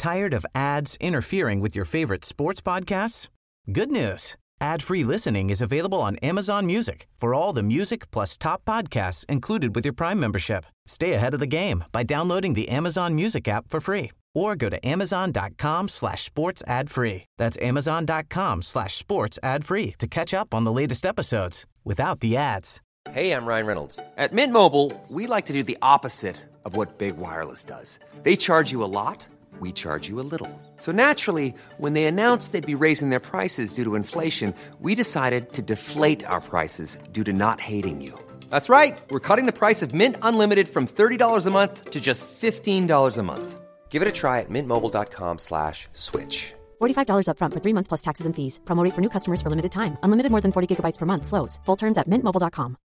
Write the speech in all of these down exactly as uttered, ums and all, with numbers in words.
Tired of ads interfering with your favorite sports podcasts? Good news. Ad-free listening is available on Amazon Music for all the music plus top podcasts included with your Prime membership. Stay ahead of the game by downloading the Amazon Music app for free or go to amazon.com slash sports ad free. That's amazon.com slash sports ad free to catch up on the latest episodes without the ads. Hey, I'm Ryan Reynolds. At Mint Mobile, we like to do the opposite of what Big Wireless does. They charge you a lot. We charge you a little. So naturally, when they announced they'd be raising their prices due to inflation, we decided to deflate our prices due to not hating you. That's right. We're cutting the price of Mint Unlimited from thirty dollars a month to just fifteen dollars a month. Give it a try at mintmobile.com slash switch. forty-five dollars up front for three months plus taxes and fees. Promo rate for new customers for limited time. Unlimited more than forty gigabytes per month. Slows full terms at mint mobile dot com.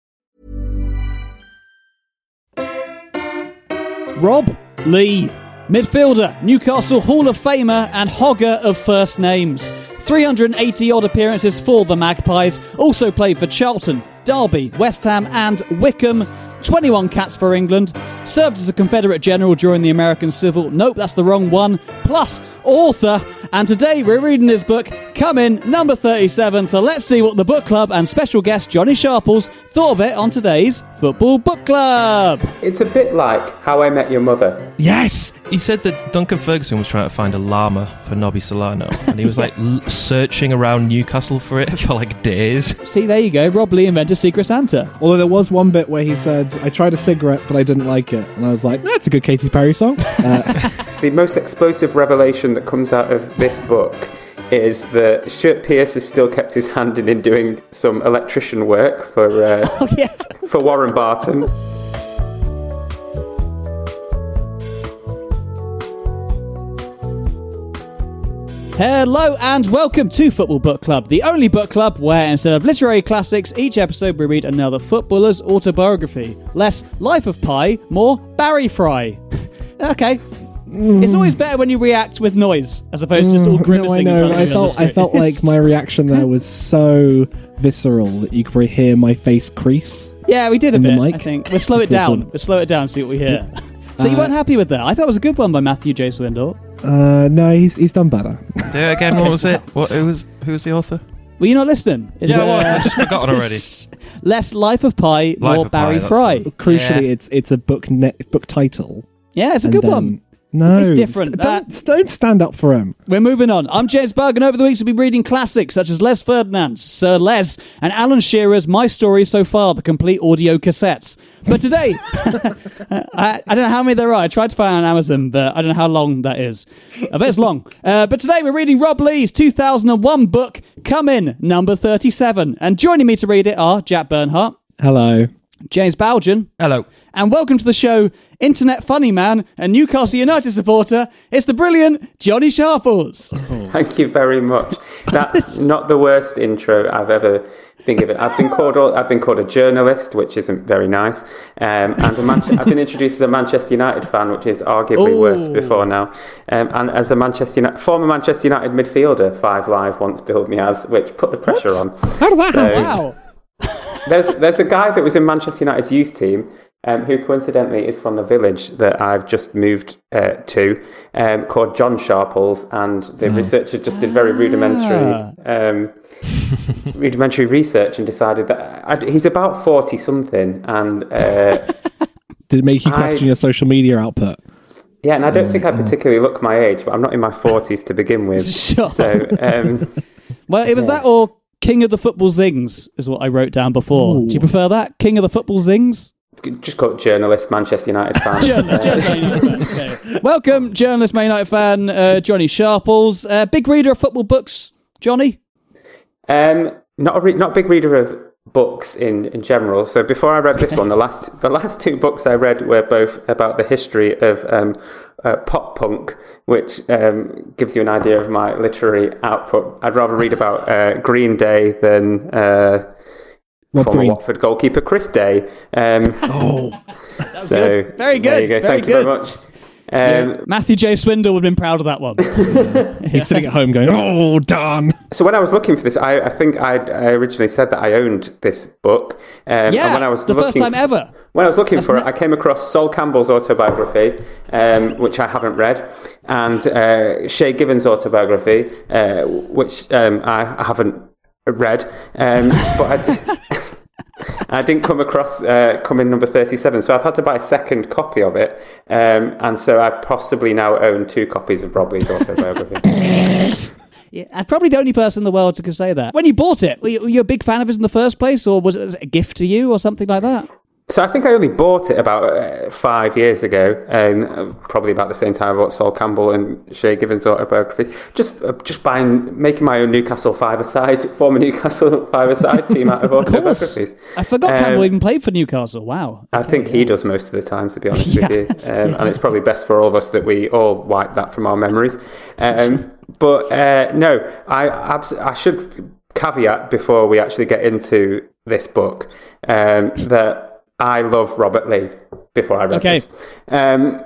Rob Lee, midfielder, Newcastle Hall of Famer and hogger of first names. three hundred eighty odd appearances for the Magpies. Also played for Charlton, Derby, West Ham and Wickham. twenty-one caps for England. Served as a Confederate general during the American Civil. Nope, that's the wrong one. Plus, author. And today we're reading his book, Come In, number thirty-seven. So let's see what the book club and special guest Johnny Sharples thought of it on today's Football Book Club. It's a bit like How I Met Your Mother. Yes! He said that Duncan Ferguson was trying to find a llama for Nobby Solano, and he was like l- searching around Newcastle for it for like days. See, there you go. Rob Lee invented Secret Santa. Although there was one bit where he said, I tried a cigarette, but I didn't like it. And I was like, that's a good Katy Perry song. Uh, the most explosive revelation that comes out of this book is that Stuart Pearce has still kept his hand in, in doing some electrician work for, uh, oh, yeah. for Warren Barton. Hello and welcome to Football Book Club, the only book club where instead of literary classics, each episode we read another footballer's autobiography. Less Life of Pi, more Barry Fry. Okay. Mm. It's always better when you react with noise as opposed to just all grimacing. No, I know. In front of I you felt, on the I felt like my reaction there was so visceral that you could probably hear my face crease. Yeah, we did a bit, mic. I think. We'll slow it down. We'll slow it down and see what we hear. So you weren't happy with that? I thought it was a good one by Matthew J. Swindle. Uh, no, he's he's done better. Do it again. What was it? What? Who was who was the author? Were you not listening? Is yeah, uh, well, I've just forgotten already. Less Life of Pi, more Life of Barry Pi, Fry. Crucially, yeah. it's it's a book ne- book title. Yeah, it's a and good then, one. No, it's different. St- don't, uh, don't stand up for him. We're moving on. I'm James Berg, and over the weeks we'll be reading classics such as Les Ferdinand's, Sir Les, and Alan Shearer's My Story So Far, the complete audio cassettes. But today, I, I don't know how many there are. I tried to find on Amazon, but I don't know how long that is. I bet it's long. Uh, but today we're reading Rob Lee's two thousand one book, Come In, number thirty-seven. And joining me to read it are Jack Bernhardt. Hello. James Bowden. Hello. And welcome to the show, Internet Funny Man and Newcastle United supporter. It's the brilliant Johnny Sharples. Thank you very much. That's not the worst intro I've ever been given. I've been called I've been called a journalist, which isn't very nice, um, and a Man- I've been introduced as a Manchester United fan, which is arguably Ooh. worse before now. Um, and as a Manchester United, former Manchester United midfielder, Five Live once billed me as, which put the pressure What? on. How did that So, happen? Wow. There's there's a guy that was in Manchester United's youth team um, who coincidentally is from the village that I've just moved uh, to, um, called John Sharples, and the oh. researcher just did very rudimentary um, rudimentary research and decided that I'd, he's about forty something, and uh, did it make you question I, your social media output? Yeah, and I don't uh, think I particularly look my age, but I'm not in my forties to begin with. Sure. So, um, well, it was yeah. that or King of the Football Zings is what I wrote down before. Ooh. Do you prefer that? King of the Football Zings? Just call it journalist, Manchester United fan. journalist, journalist Man United fan. Okay. Welcome, journalist, Man United fan, uh, Johnny Sharples. Uh, big reader of football books, Johnny? Um, not a re- not a big reader of books in, in general. So before I read this one, the last the last two books I read were both about the history of um, uh, pop punk, which um, gives you an idea of my literary output. I'd rather read about uh, Green Day than uh, former Green? Watford goalkeeper Chris Day. Um, oh, that was so good. Very good. There you go. Very Thank good. you very much. Um, Matthew J. Swindle would have been proud of that one. He's sitting at home going, "Oh, darn." So when I was looking for this, I, I think I'd, I originally said that I owned this book. Um, Yeah, and when I was the first looking time f- ever. When I was looking That's for ne- it, I came across Sol Campbell's autobiography, um, which I haven't read, and uh, Shay Given's autobiography, uh, which um, I haven't read, um, but I, d- I didn't come across uh, coming number thirty-seven, so I've had to buy a second copy of it, um, and so I possibly now own two copies of Rob Lee's autobiography. Yeah, I'm probably the only person in the world who can say that. When you bought it, were you, were you a big fan of his in the first place, or was it a gift to you, or something like that? So I think I only bought it about uh, five years ago, um, probably about the same time I bought Sol Campbell and Shay Given's autobiography. Just uh, just buying, making my own Newcastle five-a-side, former Newcastle five-a-side team out of autobiographies. I forgot Um, Campbell even played for Newcastle. Wow. I think he does most of the time, to be honest Yeah. with you. Um, and it's probably best for all of us that we all wipe that from our memories. Um, but uh, no, I, abs- I should caveat before we actually get into this book um, that I love Robert Lee before I read Okay. this. Um,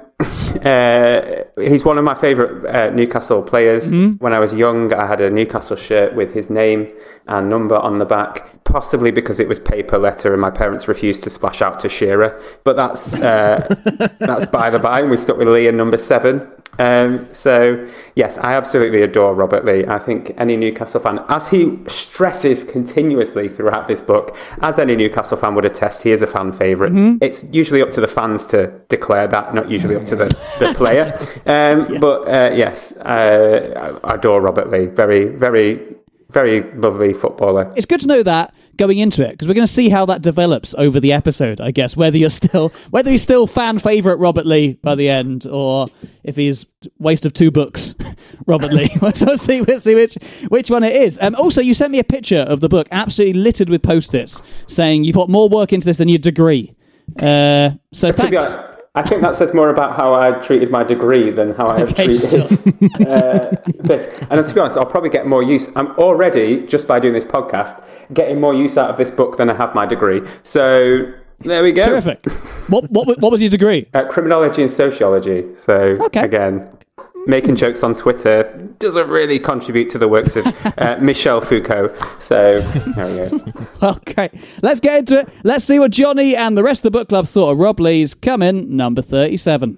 uh, he's one of my favourite uh, Newcastle players. Mm-hmm. When I was young, I had a Newcastle shirt with his name and number on the back, possibly because it was paper letter and my parents refused to splash out to Shearer. But that's uh, that's by the by. We stuck with Lee in number seven. Um, so, yes, I absolutely adore Robert Lee. I think any Newcastle fan, as he stresses continuously throughout this book, as any Newcastle fan would attest, he is a fan favourite. Mm-hmm. It's usually up to the fans to declare that, not usually up to the, the player. Um, yeah. But, uh, yes, uh, I adore Robert Lee. Very, very, very lovely footballer. It's good to know that going into it, because we're going to see how that develops over the episode, I guess, whether you're still whether he's still fan favourite Robert Lee by the end, or if he's waste of two books Robert Lee. So we'll see, we'll see which which one it is. Um, also, you sent me a picture of the book, absolutely littered with post-its, saying you put more work into this than your degree. Uh, so To be thanks. honest, I think that says more about how I treated my degree than how I have Okay, treated sure. uh, this. And to be honest, I'll probably get more use. I'm already, just by doing this podcast, getting more use out of this book than I have my degree. So there we go. Terrific. What what what was your degree? Uh, criminology and sociology. So Okay. again, making jokes on Twitter doesn't really contribute to the works of uh, Michel Foucault. So there we go. Well, great. Let's get into it. Let's see what Johnny and the rest of the book club thought of Rob Lee's Coming, number thirty-seven.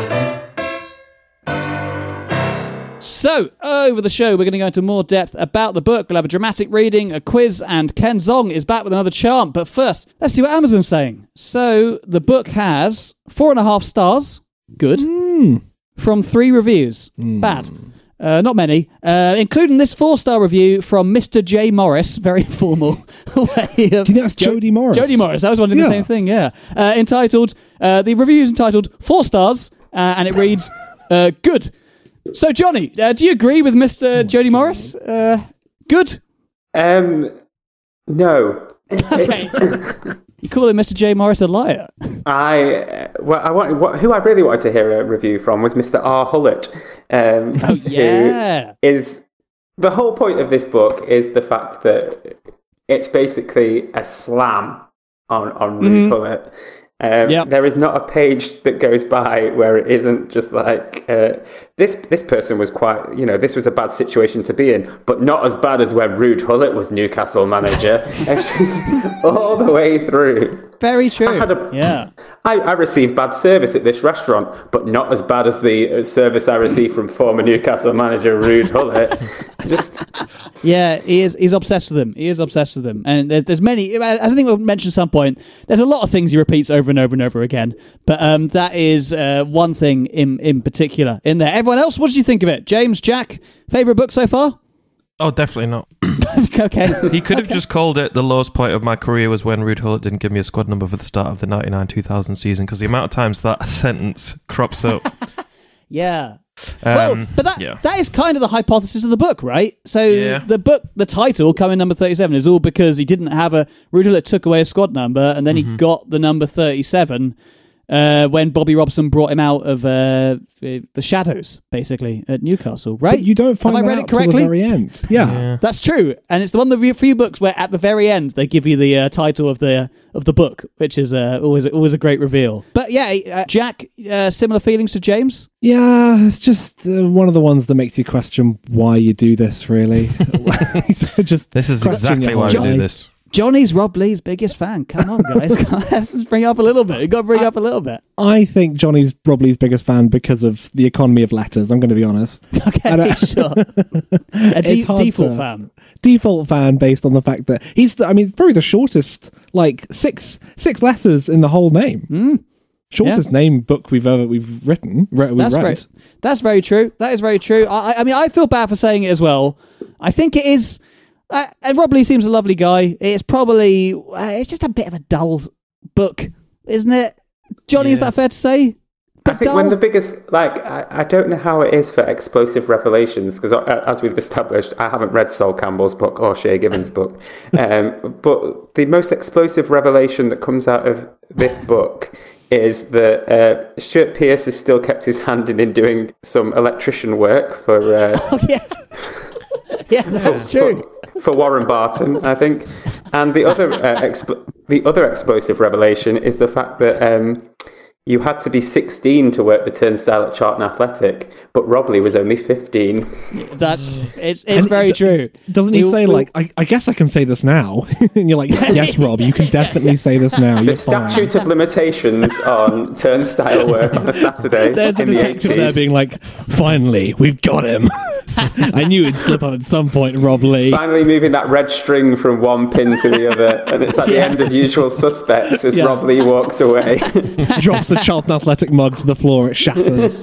So, over the show, we're going to go into more depth about the book. We'll have a dramatic reading, a quiz, and Ken Zong is back with another charm. But first, let's see what Amazon's saying. So, the book has four and a half stars. Good. Mm. From three reviews. Mm. Bad. Uh, not many, uh, including this four-star review from Mister J. Morris, very formal way of... Do you think that's Jo- Jodie Morris? Jodie Morris, I was wondering Yeah. the same thing, yeah. Uh, entitled, uh, the review is entitled Four Stars, uh, and it reads, uh, good. So, Johnny, uh, do you agree with Mister Jodie Morris? Uh, good? Um, no. Okay. You call him Mister J. Morris a liar? I uh, well, I want what, who I really wanted to hear a review from was Mister R. Hullett. Um, Oh, yeah. who is the whole point of this book is the fact that it's basically a slam on on Ruud Hullett. Um, Yep. There is not a page that goes by where it isn't just like uh, this. This person was quite, you know, this was a bad situation to be in, but not as bad as when Ruud Hullett was Newcastle manager. All the way through. Very true. I had a, yeah. I, I received bad service at this restaurant, but not as bad as the service I received from former Newcastle manager Ruud Hullett. Just Yeah, he is. He's obsessed with them. He is obsessed with them. And there, there's many. I think we'll mention at some point. There's a lot of things he repeats over and over and over again. But um, that is uh, one thing in in particular in there. Everyone else, what did you think of it? James, Jack, favorite book so far? Oh, definitely not. Okay. He could have just called it the lowest point of my career was when Ruud Hullett didn't give me a squad number for the start of the ninety-nine two thousand season, because the amount of times that sentence crops up. Yeah. Um, Well, but that yeah. that is kind of the hypothesis of the book, right? So Yeah. the book, the title, coming number thirty-seven, is all because he didn't have a... Ruud Hullett took away a squad number, and then Mm-hmm. he got the number thirty-seven. uh, when Bobby Robson brought him out of uh, the shadows, basically, at Newcastle, right? But you don't find Have that I read out it correctly? till the very end. Yeah. Yeah. That's true, and it's the one of the few books where at the very end they give you the uh, title of the of the book, which is uh, always always a great reveal. But yeah, uh, Jack, uh, similar feelings to James. Yeah, it's just uh, one of the ones that makes you question why you do this, really. just This is question exactly your why whole we do life. this. Johnny's Rob Lee's biggest fan. Come on, guys, let's just bring it up a little bit. We've got to bring it up a little bit. I think Johnny's Rob Lee's biggest fan because of the economy of letters, I'm going to be honest. Okay, And, uh, sure. A de- It's hard default to- fan. Default fan based on the fact that he's, the, I mean, it's probably the shortest, like six six letters in the whole name. Mm. Shortest name book we've ever we've written. Re- we've That's read. very, that's very true. That is very true. I, I- I mean, I feel bad for saying it as well. I think it is, uh, and Rob Lee seems a lovely guy. It's probably, uh, it's just a bit of a dull book, isn't it? Johnny, is Yeah. that fair to say? I think one of the biggest, like, I, I don't know how it is for Explosive Revelations, because as we've established, I haven't read Sol Campbell's book or Shea Given's book. Um, but the most explosive revelation that comes out of this book is that uh, Stuart Pearce has still kept his hand in, in doing some electrician work for... Uh, Oh, yeah. Yeah, that's true. For, for Warren Barton, I think. And the other uh, exp- the other explosive revelation is the fact that um, you had to be sixteen to work the turnstile at Charlton Athletic, but Rob Lee was only fifteen. That's it's it's And very d- true. Doesn't he We'll- say, we'll- like, I, I guess I can say this now? And you're like, yes, Rob, you can definitely say this now. The You're fine. statute of limitations on turnstile work on a Saturday There's a in the detective there eighties. being like, finally, we've got him. I knew he'd slip up at some point, Rob Lee. Finally moving that red string from one pin to the other, and it's at the Yeah. end of Usual Suspects as Yeah. Rob Lee walks away. Drops the Charlton Athletic mug to the floor, it shatters.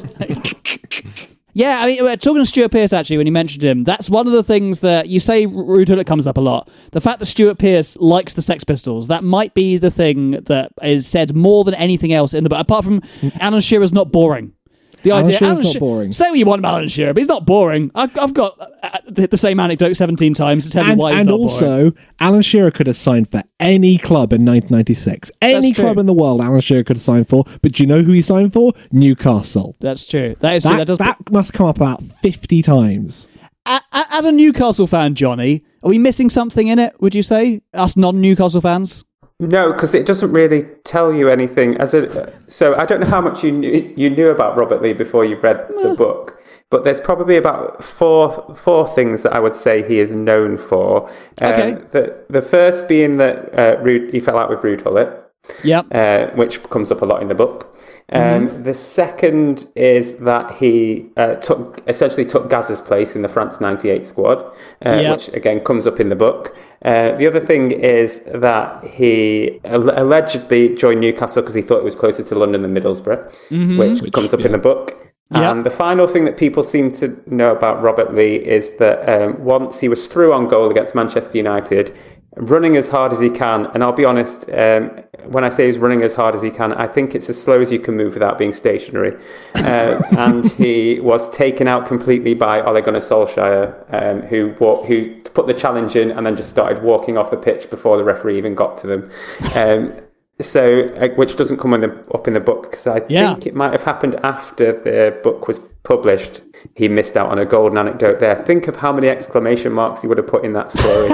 Yeah, I mean, uh, talking to Stuart Pearce, actually, when you mentioned him, that's one of the things that you say Rude Hullet comes up a lot. The fact that Stuart Pearce likes the Sex Pistols, that might be the thing that is said more than anything else in the book, apart from Alan Shearer's not boring. The Alan idea, Shearer's not She- boring. Say what you want about Alan Shearer, but he's not boring. I've, I've got uh, the, the same anecdote seventeen times to tell you And, why he's and not boring. also, Alan Shearer could have signed for any club in nineteen ninety-six. Any That's true. club in the world Alan Shearer could have signed for. But do you know who he signed for? Newcastle. That's true. That is true. That, That does. that must come up about fifty times. A- a- As a Newcastle fan, Johnny, are we missing something in it, would you say? Us non-Newcastle fans? No, because it doesn't really tell you anything. As a so, I don't know how much you knew, you knew about Robert Lee before you read the book, but there's probably about four four things that I would say he is known for. Okay. Um, the the first being that uh, Rude, he fell out with Rude Hullet. Yep. Uh, which comes up a lot in the book. Um, Mm-hmm. The second is that he uh, took essentially took Gaz's place in the France ninety-eight squad, uh, Yep. which again comes up in the book. Uh, the other thing is that he al- allegedly joined Newcastle because he thought it was closer to London than Middlesbrough, Mm-hmm. which, comes up in the book. Yep. And the final thing that people seem to know about Robert Lee is that um, once he was through on goal against Manchester United, running as hard as he can, and I'll be honest, um, when I say he's running as hard as he can, I think it's as slow as you can move without being stationary. Uh, and he was taken out completely by Ole Gunnar Solskjaer, um, who wa- who put the challenge in and then just started walking off the pitch before the referee even got to them. Um, so, uh, which doesn't come in the, up in the book, because I Yeah. think it might have happened after the book was published. He missed out on a golden anecdote there. Think of how many exclamation marks he would have put in that story.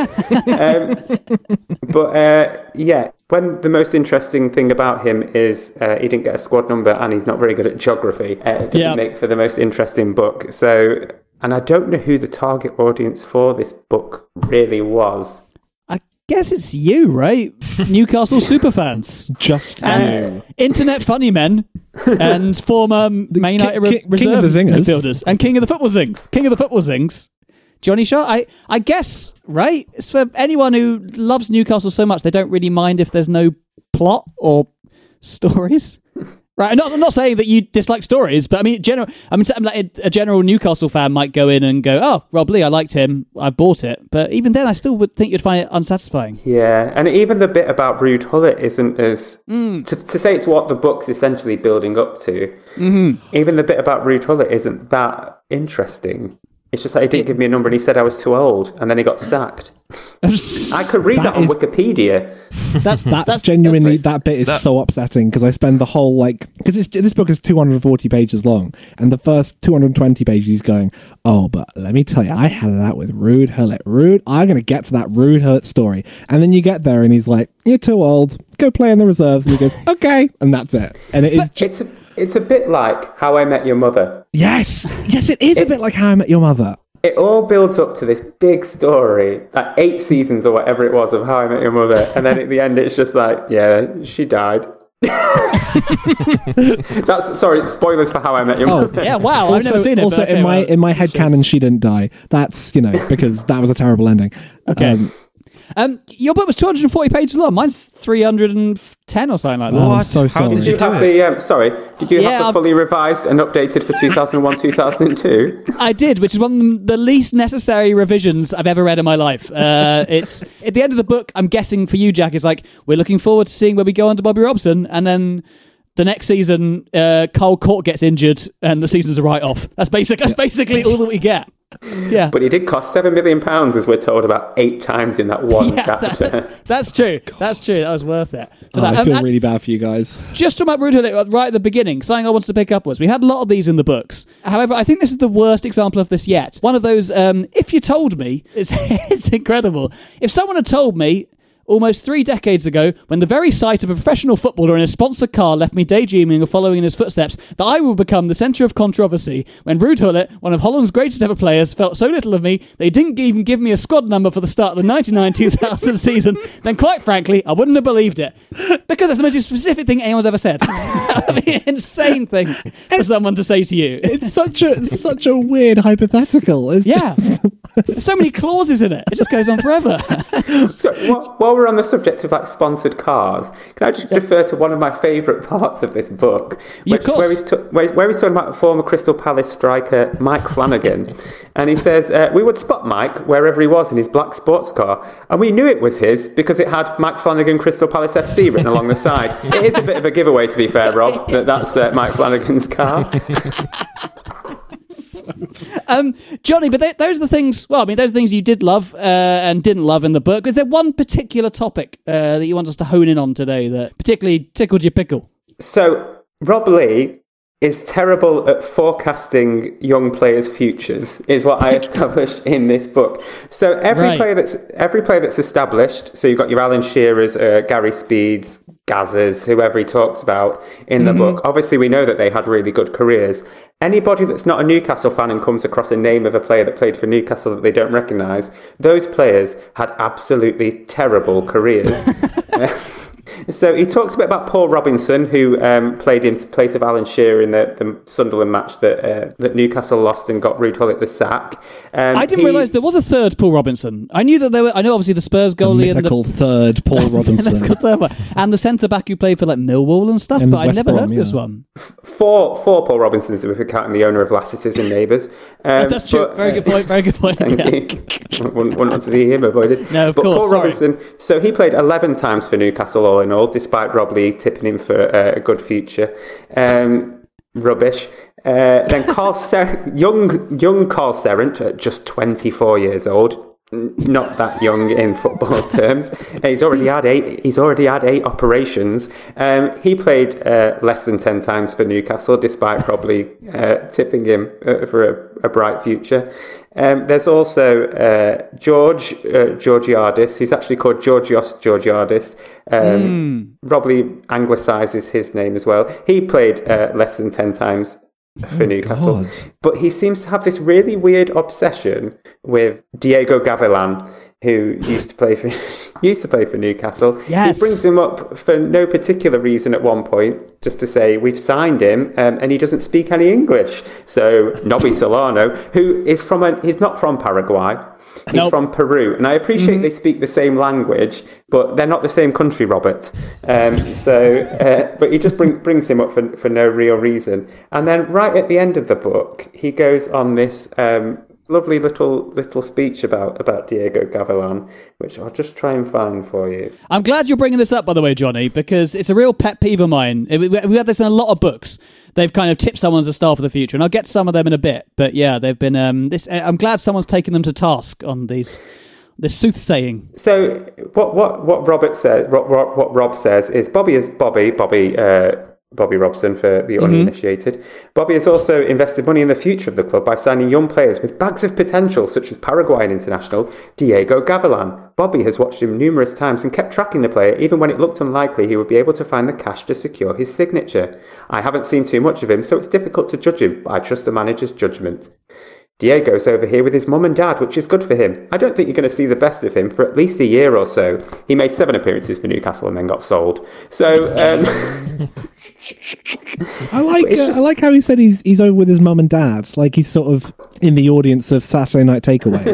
um, but uh, yeah, when the most interesting thing about him is uh, he didn't get a squad number and he's not very good at geography. Uh, it doesn't Yeah. make for the most interesting book. So, and I don't know who the target audience for this book really was. I guess it's you, right? Newcastle superfans. Just And you. internet funny men and former Man United ki- re- king reserve of the zingers. midfielders and king of the football zings. King of the football zings. Johnny Shaw, I, I guess, right? It's for anyone who loves Newcastle so much they don't really mind if there's no plot or stories. Right, I'm not, I'm not saying that you dislike stories, but I mean, general. I mean, something like a, a general Newcastle fan might go in and go, "Oh, Rob Lee, I liked him, I bought it." But even then, I still would think you'd find it unsatisfying. Yeah, and even the bit about Rude Hullet isn't as... Mm. To, to say it's what the book's essentially building up to, Mm-hmm. even the bit about Rude Hullet isn't that interesting. It's just that he didn't give me a number and he said I was too old, and then he got sacked. I could read that, that on is, Wikipedia. That's that, that's genuinely that's that bit is that, so upsetting because I spend the whole like because this book is two hundred forty pages long, and the first two hundred twenty pages he's going, oh, but let me tell you, I had it out with Ruud Gullit. Ruud, I'm going to get to that Ruud Gullit story, and then you get there and he's like, you're too old. Go play in the reserves, and he goes, okay, and that's it. And it is. But it's a, it's a bit like How I Met Your Mother. Yes, yes, it is it, a bit like How I Met Your Mother. It all builds up to this big story, like eight seasons or whatever it was of How I Met Your Mother, and then at the end it's just like, yeah, she died. That's sorry, spoilers for How I Met Your Mother. Oh, yeah, wow, also, I've never seen it. Also, okay, in my well, in my headcanon, she didn't die. That's, you know, because that was a terrible ending. Okay. Um, Um, your book was two hundred forty pages long. Mine's three hundred ten or something like that. Oh, What? I'm so How sorry. did Did you have the um, sorry? Did you Yeah, have the I've- fully revised and updated for two thousand one, two thousand two? I did, which is one of the least necessary revisions I've ever read in my life. Uh, it's at the end of the book. I'm guessing for you, Jack, is like we're looking forward to seeing where we go under Bobby Robson, and then the next season, uh, Carl Court gets injured, and the season's a write off. That's basic. That's basically all that we get. Yeah, But he did cost seven million pounds, as we're told, about eight times in that one yeah, chapter. that, that's true. That's true. That was worth it. For Oh, that. I Um, feel and really bad for you guys. just talking about Ruud Gullit right at the beginning, something I wanted to pick up was we had a lot of these in the books. However, I think this is the worst example of this yet. One of those, um, if you told me, it's, it's incredible. If someone had told me almost three decades ago, when the very sight of a professional footballer in a sponsored car left me daydreaming of following in his footsteps, that I would become the centre of controversy when Ruud Gullit, one of Holland's greatest ever players, felt so little of me they didn't even give me a squad number for the start of the ninety-nine two thousand season, then quite frankly, I wouldn't have believed it. Because it's the most specific thing anyone's ever said. I mean, insane thing for someone to say to you. It's such a such a weird hypothetical. It's Yeah. just- There's so many clauses in it. It just goes on forever. So, while, while we're on the subject of like sponsored cars, can I just refer to one of my favourite parts of this book, Yeah, which of is where course. he's, t- where, he's, where he's talking about former Crystal Palace striker Mike Flanagan, and he says uh, we would spot Mike wherever he was in his black sports car, and we knew it was his because it had Mike Flanagan Crystal Palace F C written along the side. It is a bit of a giveaway, to be fair, Rob, that that's uh, Mike Flanagan's car. Um, Johnny, but they, those are the things, well, I mean, those are the things you did love uh, and didn't love in the book. Is there one particular topic uh, that you want us to hone in on today that particularly tickled your pickle? So, Rob Lee is terrible at forecasting young players' futures, is what I established in this book. So every Right. player that's every player that's established, so you've got your Alan Shearers, uh, Gary Speeds, Gazzers, whoever he talks about in the book. Obviously, we know that they had really good careers. Anybody that's not a Newcastle fan and comes across a name of a player that played for Newcastle that they don't recognise, those players had absolutely terrible careers. So he talks a bit about Paul Robinson, who um, played in place of Alan Shearer in the, the Sunderland match that uh, that Newcastle lost and got Ruud Gullit the sack. Um, I didn't he- realise there was a third Paul Robinson. I knew that there were, I know obviously the Spurs the goalie and the... mythical third Paul Robinson. mythical third one. And the centre-back who played for like Millwall and stuff, And but I West never Brom, heard of this yeah. one. Four, four Paul Robinsons, if we're counting the owner of Lassiter's and Neighbours. Um, That's true. but, Very good point. Very good point. Thank Yeah. you. wouldn't, wouldn't want to see him avoided. No, of but course, Paul sorry. Robinson, so he played eleven times for Newcastle all in all, despite Rob Lee tipping him for uh, a good future. Um, rubbish. Uh, then Carl Ser- young young Carl Serrant, at just twenty-four years old. N- Not that young in football terms. Uh, He's already had eight. He's already had eight operations. Um, he played uh, less than ten times for Newcastle, despite probably uh, tipping him uh, for a, a bright future. Um, there's also uh, George uh, Georgiadis, who's actually called Georgios Georgiadis. Um, Mm. Probably anglicises his name as well. He played uh, less than ten times for Oh, Newcastle. God. But he seems to have this really weird obsession with Diego Gavilan, who used to play for used to play for Newcastle. Yes. He brings him up for no particular reason at one point, just to say we've signed him, um, and he doesn't speak any English. So Nobby Solano, who is from a, he's not from Paraguay. He's Nope. from Peru, and I appreciate they speak the same language, but they're not the same country, Robert. Um, so, uh, but he just bring, brings him up for for no real reason. And then right at the end of the book, he goes on this um, lovely little little speech about, about Diego Gavilan, which I'll just try and find for you. I'm glad you're bringing this up, by the way, Johnny, because it's a real pet peeve of mine. We we had this in a lot of books. They've kind of tipped someone as a star for the future, and I'll get to some of them in a bit. But yeah, they've been. Um, this. I'm glad someone's taken them to task on these. This soothsaying. So what what what Robert says, what, what Rob says is Bobby is Bobby Bobby. Uh, Bobby Robson for the uninitiated. Mm-hmm. Bobby has also invested money in the future of the club by signing young players with bags of potential, such as Paraguayan international Diego Gavilan. Bobby has watched him numerous times and kept tracking the player, even when it looked unlikely he would be able to find the cash to secure his signature. I haven't seen too much of him, so it's difficult to judge him, but I trust the manager's judgment. Diego's over here with his mum and dad, which is good for him. I don't think you're going to see the best of him for at least a year or so. He made seven appearances for Newcastle and then got sold. So, um... I like uh, just... I like how he said he's he's over with his mum and dad, like he's sort of in the audience of Saturday Night Takeaway.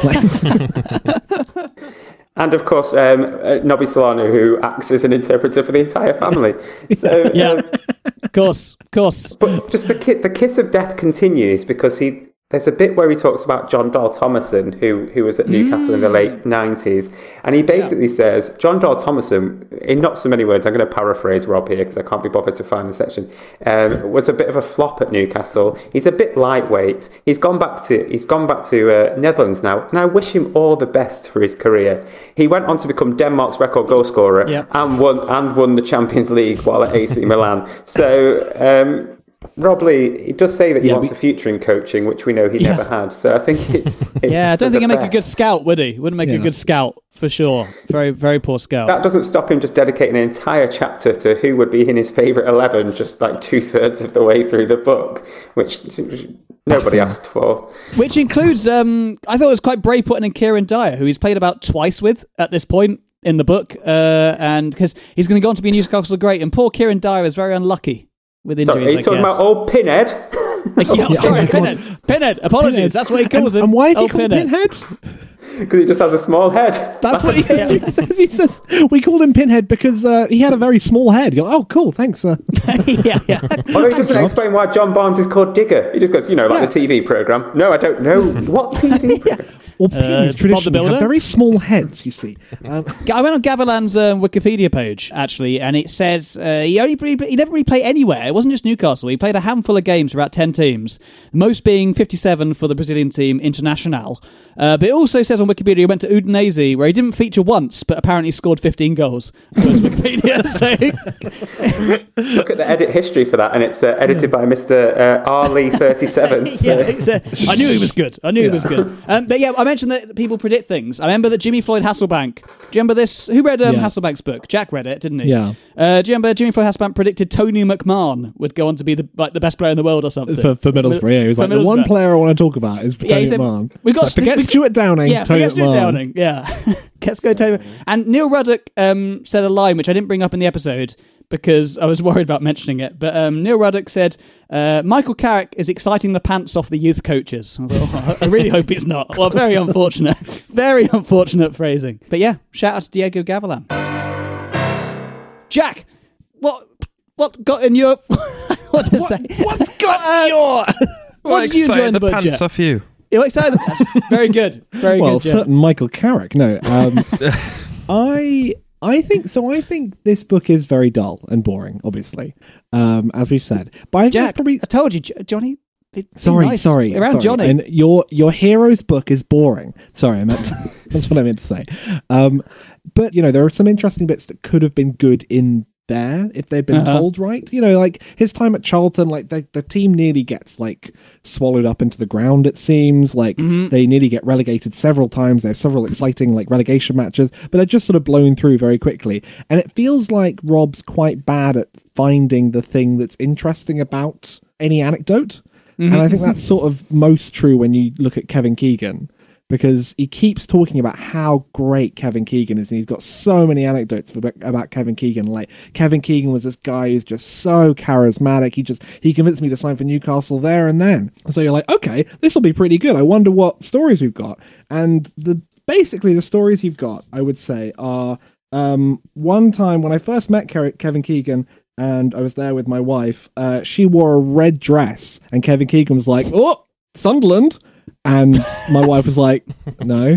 like... And of course, um, uh, Nobby Solano, who acts as an interpreter for the entire family. So, yeah, um... of course, of course. But just the ki- the kiss of death continues because he. There's a bit where he talks about John Dahl Thomason, who who was at Newcastle mm. in the late nineties, and he basically yeah. says, John Dahl Thomason, in not so many words, I'm going to paraphrase Rob here because I can't be bothered to find the section, um, was a bit of a flop at Newcastle. He's a bit lightweight. He's gone back to he's gone back to uh, Netherlands now, and I wish him all the best for his career. He went on to become Denmark's record goal scorer yeah. and won and won the Champions League while at A C Milan. So. Um, Rob Lee, he does say that he yeah, wants we... a future in coaching, which we know he yeah. never had. So I think it's, it's yeah. I don't think he'd best. make a good scout, would he? Wouldn't make yeah. a good scout for sure. Very, very poor scout. That doesn't stop him just dedicating an entire chapter to who would be in his favourite eleven, just like two thirds of the way through the book, which nobody asked for. Which includes, um, I thought it was quite brave putting in Kieran Dyer, who he's played about twice with at this point in the book, uh, and because he's going to go on to be a Newcastle great, and poor Kieran Dyer is very unlucky. With injuries, sorry, are you talking about old Pinhead? yeah, I'm sorry, Pinhead. Pinhead. Apologies. Pinhead. That's what he calls and, him. And why is he old called Pinhead? Because he just has a small head. That's what he, yeah. he says. He says we called him Pinhead because uh, he had a very small head. You're like, oh, cool, thanks. Uh. yeah, yeah. Although he doesn't explain why John Barnes is called Digger. He just goes, you know, like yeah. the T V programme. No, I don't know. What T V programme? yeah. Well, pigs uh, traditionally have very small heads, you see. Um, I went on Gavilan's um, Wikipedia page, actually, and it says uh, he only he never really played anywhere. It wasn't just Newcastle. He played a handful of games for about ten teams, most being fifty-seven for the Brazilian team Internacional. Uh, but it also says on Wikipedia he went to Udinese, where he didn't feature once, but apparently scored fifteen goals. Wikipedia. So. Look at the edit history for that, and it's uh, edited by Mister Uh, R. Lee thirty-seven. So. yeah, exactly. I knew he was good. I knew yeah. he was good. Um, but yeah, I mentioned that people predict things. I remember that Jimmy Floyd Hasselbank. Do you remember this? Who read um, yeah. Hasselbank's book? Jack read it, didn't he? Yeah. Uh, do you remember Jimmy Floyd Hasselbank predicted Tony McMahon would go on to be the like the best player in the world or something for, for Middlesbrough? Yeah, he was like the one player I want to talk about is Tony yeah, said, McMahon. We got like, forget we, Stuart Downing. Yeah, Tony forget Stuart McMahon. Downing. Yeah, let's go Tony. And Neil Ruddock um, said a line which I didn't bring up in the episode because I was worried about mentioning it. But um, Neil Ruddock said, uh, Michael Carrick is exciting the pants off the youth coaches. I thought, oh, I really hope he's not. Well, very unfortunate. Very unfortunate phrasing. But yeah, shout out to Diego Gavilan. Jack, what what got in your... what to what, say? What's got uh, your... What did you enjoy in the, the book, pants Jack? Off you. You're excited? Very good. Very well, good. Well, certain Michael Carrick. No, um, I... I think so. I think this book is very dull and boring, obviously, um, as we've said. But I think Jack, probably... I told you, Johnny. Sorry, nice. sorry, around sorry. Johnny. And your your hero's book is boring. Sorry, I meant to, that's what I meant to say. Um, but you know, there are some interesting bits that could have been good in there if they'd been uh-huh. told right. You know, like his time at Charlton, like the, the team nearly gets like swallowed up into the ground, it seems. Like mm-hmm. they nearly get relegated several times. There's several exciting like relegation matches, but they're just sort of blown through very quickly. And it feels like Rob's quite bad at finding the thing that's interesting about any anecdote. Mm-hmm. And I think that's sort of most true when you look at Kevin Keegan, because he keeps talking about how great Kevin Keegan is, and he's got so many anecdotes about Kevin Keegan. Like, Kevin Keegan was this guy who's just so charismatic. He just he convinced me to sign for Newcastle there and then. So you're like, okay, this will be pretty good. I wonder what stories we've got. And the basically the stories you've got, I would say, are um, one time when I first met Kevin Keegan, and I was there with my wife, uh, she wore a red dress, and Kevin Keegan was like, oh, Sunderland. And my wife was like, no.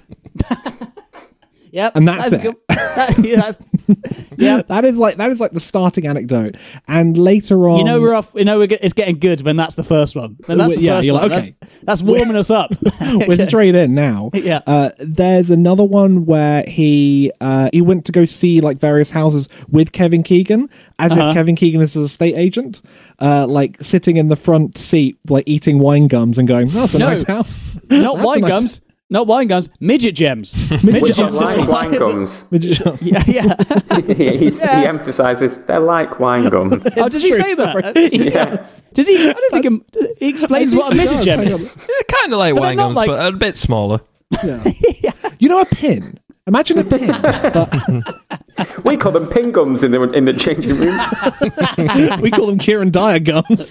Yep, and that's, that's it. Good, that, yeah, that's, yeah, that is like that is like the starting anecdote. And later on, you know, we're off. You know, we're get, it's getting good when that's the first one. When that's the yeah, first you're one. like, okay, that's, that's warming us up. We're straight in now. Yeah. Uh, there's another one where he uh, he went to go see like various houses with Kevin Keegan, as uh-huh. if Kevin Keegan is a estate agent, uh, like sitting in the front seat, like eating wine gums and going, oh, "That's a no, nice house." Not That's wine nice... gums. Not wine gums, midget gems. Midget gems. Like wine gums. Yeah, yeah. he, yeah. he emphasises they're like wine gums. Oh, does he say that? Does, yeah. does he? I don't think he, he explains what a midget gem is. Yeah, kind of like but wine gums, like... but a bit smaller. Yeah. yeah. You know a pin? Imagine a pin. But... we call them pin gums in the in the changing room. We call them Kieran Dyer gums.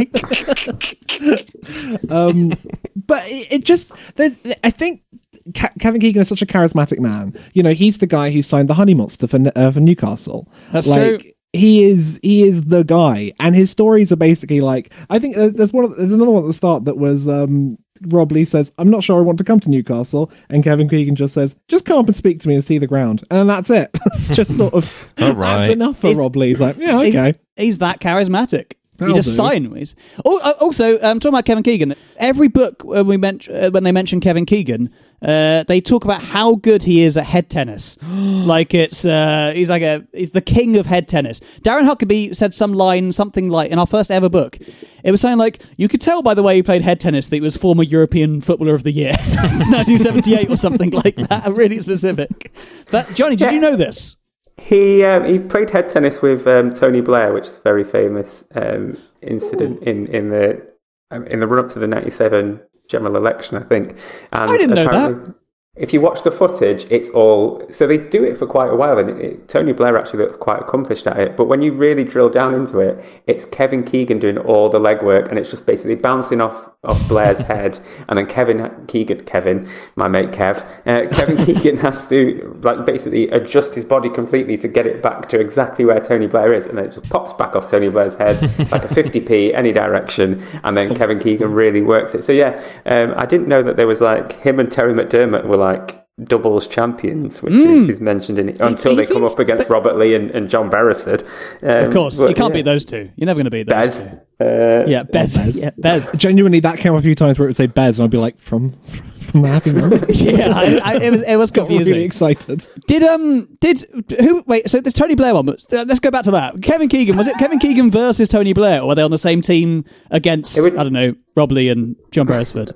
um, but it, it just, there's, I think Ke- Kevin Keegan is such a charismatic man. You know, he's the guy who signed the Honey Monster for uh, for Newcastle. That's like, true. He is he is the guy, and his stories are basically like, I think there's, there's one of, there's another one at the start that was um, Rob Lee says, "I'm not sure I want to come to Newcastle," and Kevin Keegan just says, "Just come up and speak to me and see the ground," and that's it. It's just sort of all right. That's enough for he's, Rob Lee. He's like, yeah, okay. He's, he's that charismatic. That'll you just do. sign. He's, oh, also, um, talking about Kevin Keegan, every book when we men- uh, when they mention Kevin Keegan, uh, they talk about how good he is at head tennis. Like it's uh, he's like a he's the king of head tennis. Darren Huckabee said some line, something like in our first ever book. It was something like, you could tell by the way he played head tennis that he was former European Footballer of the Year, nineteen seventy-eight or something like that. Really specific. But Johnny, did you know this? He um, he played head tennis with um, Tony Blair, which is a very famous um, incident in, in the um, in the run up to the ninety-seven general election, I think. And I didn't know that. If you watch the footage, it's all... So they do it for quite a while, and it, it, Tony Blair actually looks quite accomplished at it. But when you really drill down into it, it's Kevin Keegan doing all the legwork, and it's just basically bouncing off, off Blair's head. And then Kevin Keegan, Kevin, my mate Kev, uh, Kevin Keegan has to like basically adjust his body completely to get it back to exactly where Tony Blair is. And then it just pops back off Tony Blair's head like a fifty p, any direction. And then Kevin Keegan really works it. So yeah, um, I didn't know that there was like him and Terry McDermott were like doubles champions, which mm. is mentioned in it, until he, he they come up against but, Robert Lee and, and John Beresford. Um, of course, but, you can't yeah. beat those two. You're never going to beat those Bez. two. Uh, yeah, Bez. Bez. Yeah, Bez. Genuinely, that came up a few times where it would say Bez, and I'd be like, from from the Happy Mondays. yeah, I, I, it was it was confusing. Really excited. Did um did who wait? So this Tony Blair one. But let's go back to that. Kevin Keegan, was it Kevin Keegan versus Tony Blair, or were they on the same team against would, I don't know Rob Lee and John Beresford?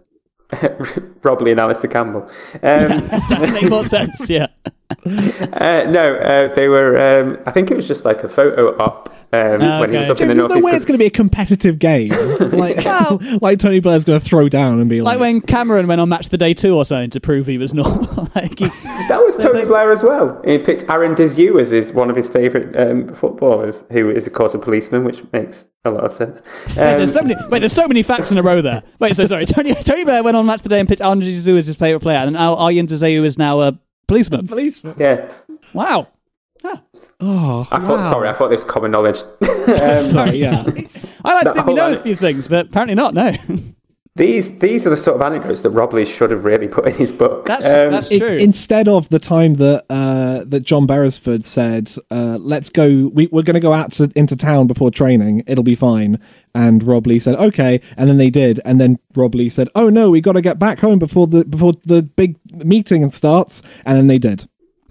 Rob Lee and Alistair Campbell. Um, that made more sense, yeah. uh, no, uh, they were. Um, I think it was just like a photo op um, uh, when okay. he was up James, in the there's no way it's going to be a competitive game. Like, well, like Tony Blair's going to throw down and be like, like when Cameron went on Match of the Day two or something to prove he was normal. like he, that was Tony Blair as well. He picked Aaron Dizu as his one of his favourite um, footballers, who is of course a policeman, which makes a lot of sense. Um, wait, there's so many. Wait, there's so many facts in a row there. Wait, so sorry. Tony Tony Blair went on Match of the Day and picked Aaron Dizu as his favourite player, and now Arjen Dezeu is now a policeman. A policeman. Yeah. Wow. Huh. Oh, I thought. wow. Sorry, I thought this was common knowledge. um, sorry, yeah. I like to That think we whole know ane- a few things, but apparently not. No. These these are the sort of anecdotes that Rob Lee should have really put in his book. That's Um, that's I- true. instead of the time that uh, that John Beresford said, uh, "Let's go. We, we're going to go out to, into town before training. It'll be fine." And Rob Lee said, "Okay," and then they did. And then Rob Lee said, "Oh no, we got to get back home before the before the big meeting starts." And then they did.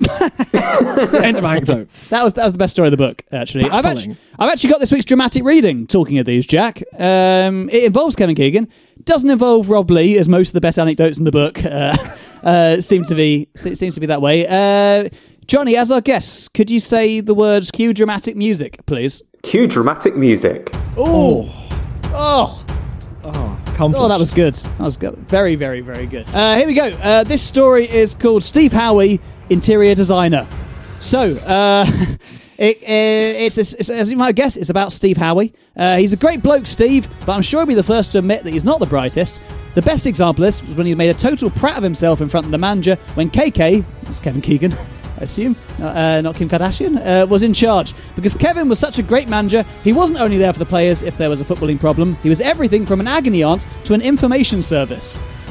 End of anecdote. That was that was the best story of the book. Actually, I've Baffling. actually I've actually got this week's dramatic reading. Talking of these, Jack, um, it involves Kevin Keegan. Doesn't involve Rob Lee, as most of the best anecdotes in the book uh, uh, seem to be seems to be that way. Uh, Johnny, as our guest, could you say the words "cue dramatic music," please? Cue dramatic music. Ooh. Oh. Oh, Oh, that was good. That was good. Very, very, very good. Uh, here we go. Uh, this story is called Steve Howie, Interior Designer. So, uh, it, it's, it's, it's, as you might guess, it's about Steve Howie. Uh, he's a great bloke, Steve, but I'm sure he'll be the first to admit that he's not the brightest. The best example of this was when he made a total prat of himself in front of the manager when K K, that's Kevin Keegan, I assume, uh, not Kim Kardashian, uh, was in charge. Because Kevin was such a great manager, he wasn't only there for the players if there was a footballing problem, he was everything from an agony aunt to an information service.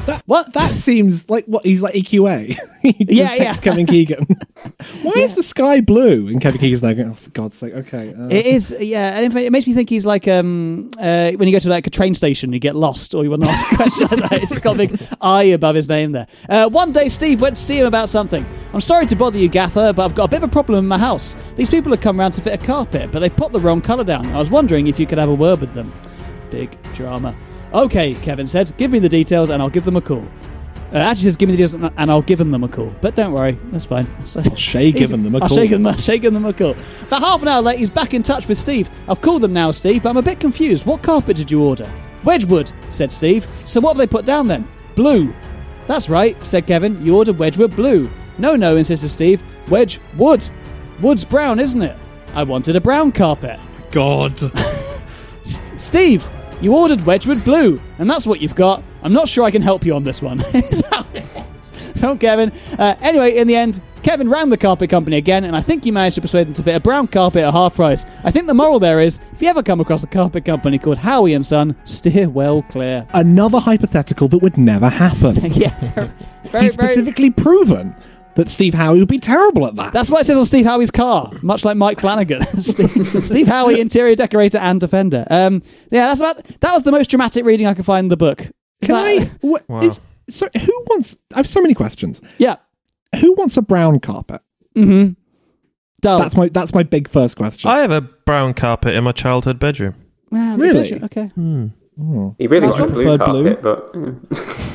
that, what that seems like what he's like E Q A. He just Yeah, yeah. texts Kevin Keegan. Why is the sky blue? And Kevin Keegan's like, oh, for God's sake, okay. Uh. It is, yeah. And in fact, it makes me think he's like um uh, when you go to like a train station, you get lost, or you want to ask a question like that. It's just got a big I above his name there. Uh, one day, Steve went to see him about something. I'm sorry to bother you, Gaffer, but I've got a bit of a problem in my house. These people have come round to fit a carpet, but they've put the wrong colour down. I was wondering if you could have a word with them. Big drama. Okay, Kevin said, give me the details and I'll give them a call. Uh, actually says, give me the details and I'll give them a call. But don't worry, that's fine. Shay giving them a I'll call. Shay them, Shay giving them a call. About half an hour later, he's back in touch with Steve. I've called them now, Steve, but I'm a bit confused. What carpet did you order? Wedgwood, said Steve. So what have they put down then? Blue. That's right, said Kevin. You ordered Wedgwood blue. No, no, insisted Steve. Wedgwood. Wood's brown, isn't it? I wanted a brown carpet. God. S- Steve, you ordered Wedgwood blue, and that's what you've got. I'm not sure I can help you on this one. From Kevin. Uh, anyway, in the end, Kevin rang the carpet company again, and I think he managed to persuade them to fit a brown carpet at half price. I think the moral there is, if you ever come across a carpet company called Howie and Son, steer well clear. Another hypothetical that would never happen. Yeah. Very, He's specifically very... proven that Steve Howie would be terrible at that. That's what it says on Steve Howie's car, much like Mike Flanagan. Steve, Steve Howie, interior decorator and defender. Um, yeah, that's about. That was the most dramatic reading I could find in the book. Is Can that, I? What, Wow. is, so who wants? I have so many questions. Yeah. Who wants a brown carpet? Mm-hmm. Dull. That's my. That's my big first question. I have a brown carpet in my childhood bedroom. Wow, Really? picture, okay. Hmm. Oh. He really I wants a blue prefer carpet, blue. but mm.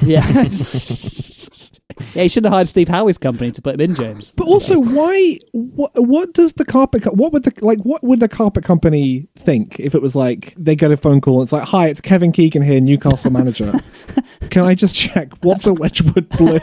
Yeah. Yeah, he should have hired Steve Howie's company to put him in, James. But also, why? What? What does the carpet? Co- what would the like? What would the carpet company think if it was like they get a phone call and it's like, "Hi, it's Kevin Keegan here, Newcastle manager. Can I just check what's a Wedgwood blue?"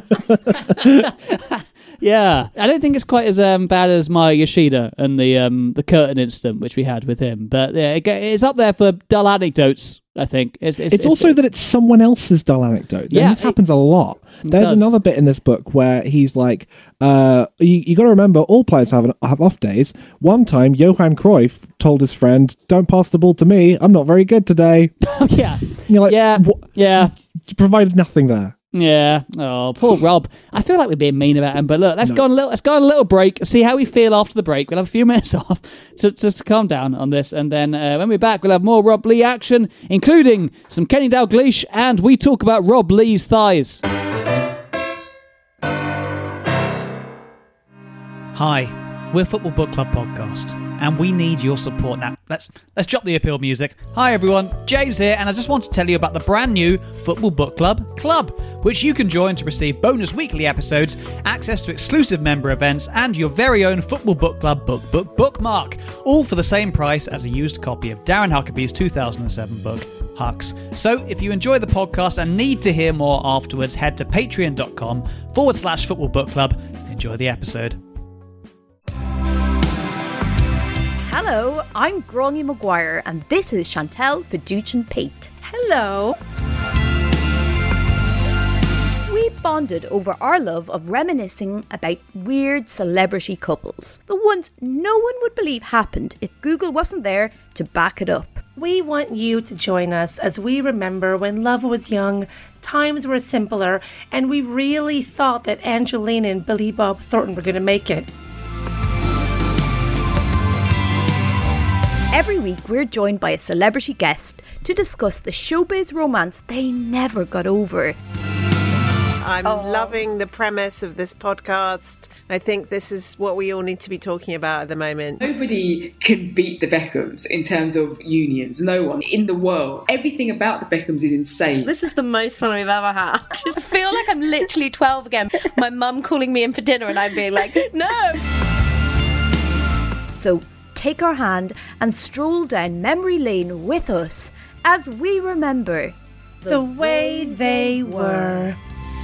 Yeah, I don't think it's quite as um, bad as Maya Yoshida and the um, the curtain incident which we had with him. But yeah, it, it's up there for dull anecdotes. I think it's it's, It's, it's also that it's someone else's dull anecdote. Yeah, Yeah, this it- happens a lot. There's does. another bit in this book where he's like, uh, you, you got to remember, all players have an, have off days. One time, Johan Cruyff told his friend, "Don't pass the ball to me. I'm not very good today." yeah, And you're like, yeah, "What?" yeah. You provided nothing there. Yeah. Oh, poor Rob. I feel like we're being mean about him, but look, let's no. go on a little. Let's go on a little break. See how we feel after the break. We'll have a few minutes off to, to, to calm down on this, and then uh, when we're back, we'll have more Rob Lee action, including some Kenny Dalglish, and we talk about Rob Lee's thighs. Hi, we're Football Book Club podcast, and we need your support. Now, let's let's drop the appeal music. Hi everyone, James here, and I just want to tell you about the brand new Football Book Club Club, which you can join to receive bonus weekly episodes, access to exclusive member events, and your very own Football Book Club book book bookmark, all for the same price as a used copy of Darren Huckabee's two thousand seven book, Hucks. So if you enjoy the podcast and need to hear more afterwards, head to patreon.com forward slash football book club. Enjoy the episode. Hello, I'm Grongy Maguire, and this is Chantel Fiducian Pate. Hello. We bonded over our love of reminiscing about weird celebrity couples. The ones no one would believe happened if Google wasn't there to back it up. We want you to join us as we remember when love was young, times were simpler, and we really thought that Angelina and Billy Bob Thornton were going to make it. Every week, we're joined by a celebrity guest to discuss the showbiz romance they never got over. I'm Oh. loving the premise of this podcast. I think this is what we all need to be talking about at the moment. Nobody can beat the Beckhams in terms of unions. No one in the world. Everything about the Beckhams is insane. This is the most fun we've ever had. I feel like I'm literally twelve again. My mum calling me in for dinner and I'm being like, no. So take our hand and stroll down memory lane with us as we remember The, the way they were.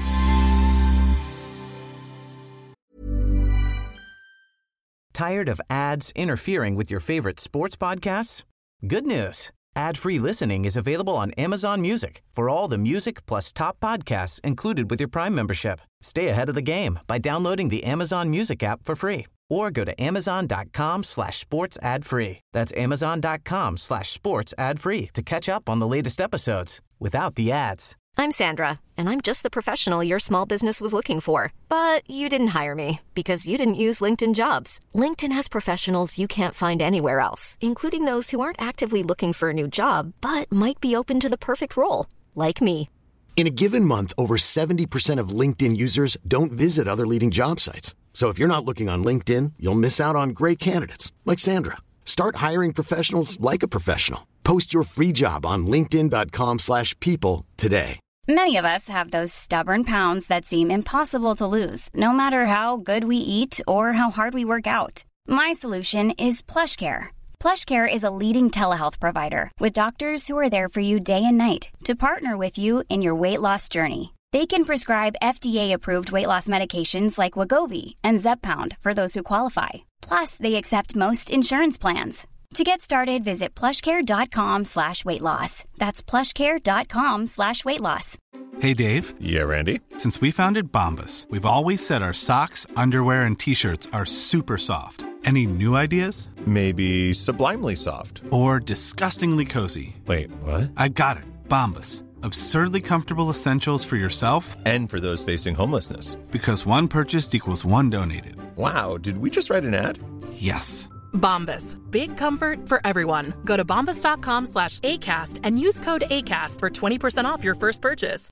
Tired of ads interfering with your favorite sports podcasts? Good news. Ad-free listening is available on Amazon Music for all the music plus top podcasts included with your Prime membership. Stay ahead of the game by downloading the Amazon Music app for free or go to amazon.com slash sports ad free. That's amazon.com slash sports ad free to catch up on the latest episodes without the ads. I'm Sandra, and I'm just the professional your small business was looking for. But you didn't hire me because you didn't use LinkedIn Jobs. LinkedIn has professionals you can't find anywhere else, including those who aren't actively looking for a new job, but might be open to the perfect role, like me. In a given month, over seventy percent of LinkedIn users don't visit other leading job sites. So if you're not looking on LinkedIn, you'll miss out on great candidates like Sandra. Start hiring professionals like a professional. Post your free job on linkedin dot com slash people today. Many of us have those stubborn pounds that seem impossible to lose, no matter how good we eat or how hard we work out. My solution is PlushCare. PlushCare is a leading telehealth provider with doctors who are there for you day and night to partner with you in your weight loss journey. They can prescribe F D A-approved weight loss medications like Wegovy and Zepbound for those who qualify. Plus, they accept most insurance plans. To get started, visit plushcare.com slash weight loss. That's plushcare.com slash weight loss. Hey, Dave. Yeah, Randy. Since we founded Bombas, we've always said our socks, underwear, and T-shirts are super soft. Any new ideas? Maybe sublimely soft. Or disgustingly cozy. Wait, what? I got it. Bombas. Absurdly comfortable essentials for yourself and for those facing homelessness. Because one purchased equals one donated. Wow, did we just write an ad? Yes. Bombas. Big comfort for everyone. Go to bombas.com slash ACAST and use code ACAST for twenty percent off your first purchase.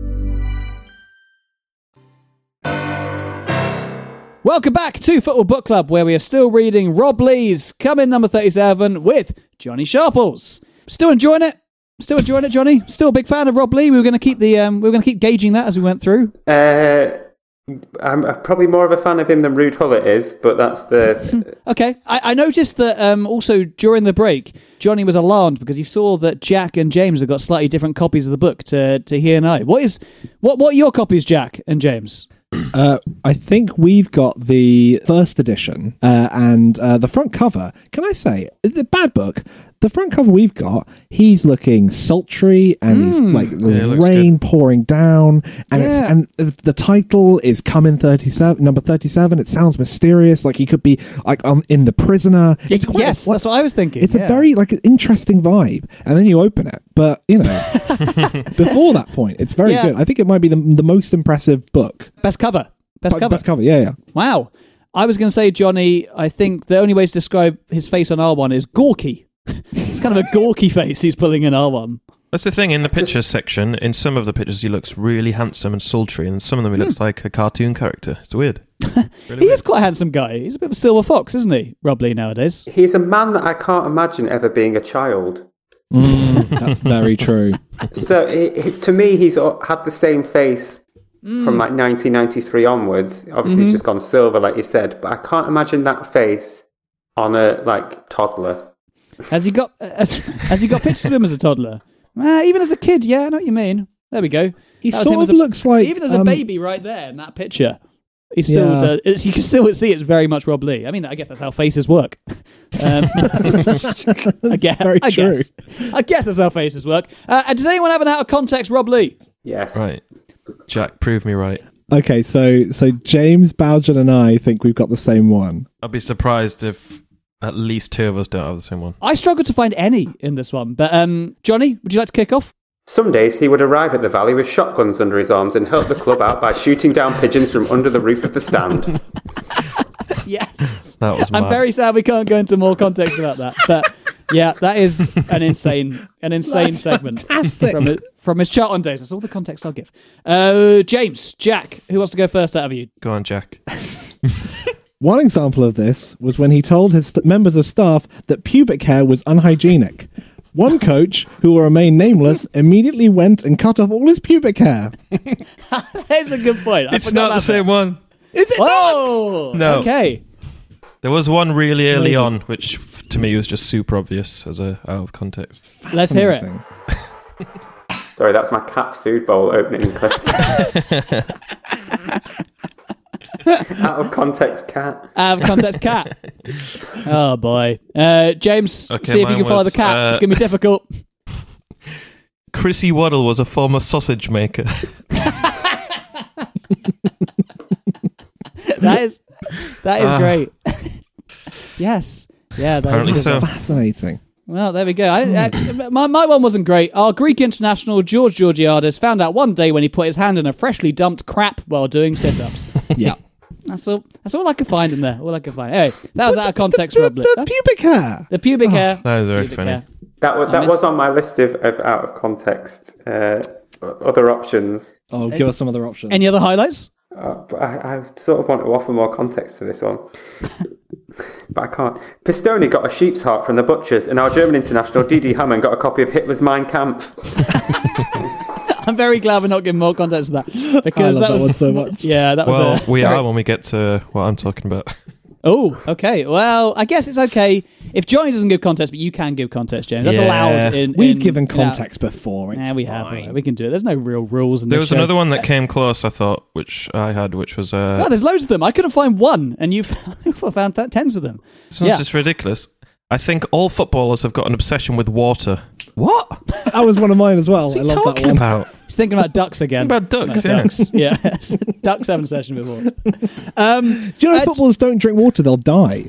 Welcome back to Football Book Club, where we are still reading Rob Lee's Come-In number thirty-seven with Johnny Sharples. Still enjoying it? Still enjoying it, Johnny? Still a big fan of Rob Lee? We were going to keep the um, we were going to keep gauging that as we went through. Uh, I'm probably more of a fan of him than Ruud Gullit is, but that's the... Okay. I, I noticed that um, also during the break, Johnny was alarmed because he saw that Jack and James have got slightly different copies of the book to, to he and I. What is what what are your copies, Jack and James? Uh, I think we've got the first edition uh, and uh, the front cover. Can I say, the bad book, the front cover we've got, he's looking sultry and mm. he's like Yeah, rain good. pouring down, and Yeah. it's and the title is Come-In thirty-seven, number thirty-seven. It sounds mysterious, like he could be like um, in The Prisoner. It's quite, yes, that's what I was thinking. It's yeah. a very like an interesting vibe, and then you open it, but you know, before that point, it's very Yeah. good. I think it might be the the most impressive book. Best cover. Best But- cover. Best cover, yeah, yeah. Wow. I was going to say, Johnny, I think the only way to describe his face on R one is gawky. It's kind of a gawky face he's pulling in R one. That's the thing, in the pictures section, in some of the pictures he looks really handsome and sultry, and in some of them he looks like a cartoon character. It's weird. Really He weird. is quite a handsome guy. He's a bit of a silver fox, isn't he, Rob Lee, nowadays? He's a man that I can't imagine ever being a child. Mm, that's very true. So it, it- to me, he's o- had the same face Mm. from like nineteen ninety-three onwards. Obviously, Mm-hmm. he's just gone silver, like you said. But I can't imagine that face on a like toddler. Has he got has, has he got pictures of him as a toddler? Uh, even as a kid, yeah, I know what you mean. There we go. He That was him sort as of a- looks like even as a um, baby right there in that picture. He's still Yeah. the, it's, you can still see it's very much Rob Lee. I mean, I guess that's how faces work. Um, I guess. very I true. guess. I guess that's how faces work. Uh, and does anyone have an out of context Rob Lee? Yes. Right. Jack, prove me right. Okay, so so James Bowden and I think we've got the same one. I'll be surprised if at least two of us don't have the same one. I struggled to find any in this one, but um, Johnny, would you like to kick off? Some days he would arrive at the Valley with shotguns under his arms and help the club out by shooting down pigeons from under the roof of the stand. Yes. That was I'm mad. very sad we can't go into more context about that, but yeah, that is an insane, an insane That's segment fantastic. from it, from his Charlton days. That's all the context I'll give. Uh, James, Jack, who wants to go first out of you? Go on, Jack. One example of this was when he told his st- members of staff that pubic hair was unhygienic. One coach, who will remain nameless, immediately went and cut off all his pubic hair. That's a good point. I It's forgot not the about same that. one. Is it Oh, No. Okay. There was one really early Amazing. on, which f- to me was just super obvious as a out of context. Let's hear it. Amazing. Sorry, that's my cat's food bowl opening and closing. Out of context cat. Out of context, cat. Oh boy, uh, James. Okay, see if you mine can follow was, the cat. uh, It's gonna be difficult. Chrissy Waddle was a former sausage maker. That is that is Ah. great. Yes. Yeah. That Apparently is so. Fascinating. Well, there we go. I, I, my, my one wasn't great. Our Greek international, George Georgiadis, found out one day when he put his hand in a freshly dumped crap while doing sit-ups. Yeah. That's all That's all I could find in there. All I could find. Anyway, that was out of context, the, Rob. the, the pubic hair. The pubic oh, hair. That was very pubic funny. Hair. That was, that miss- was on my list of, of out of context uh, other options. Oh, give us some other options. Any other highlights? Uh, but I, I sort of want to offer more context to this one. But I can't. Pistone got a sheep's heart from the butchers, and our German international, Didi Hamann, got a copy of Hitler's Mein Kampf. I'm very glad we're not giving more context to that. Because I love that, that was, one so much. Yeah, that was Well, a, we very... are when we get to what I'm talking about. Oh, okay. Well, I guess it's okay if Johnny doesn't give context, but you can give context, James. That's Yeah. allowed in. We've in, given in context our... before. It's yeah, we fine. have. We can do it. There's no real rules in There this was show. another one that came close, I thought, which I had, which was... Uh, Oh, there's loads of them. I couldn't find one, and you've found th- tens of them. This one's yeah. just ridiculous. I think all footballers have got an obsession with water. What? That was one of mine as well. What's he I love talking that one. about? He's thinking about ducks again. Thinking about ducks, About yeah. ducks. Yeah. Ducks having a session before. Um, Do you know uh, footballers don't drink water, they'll die?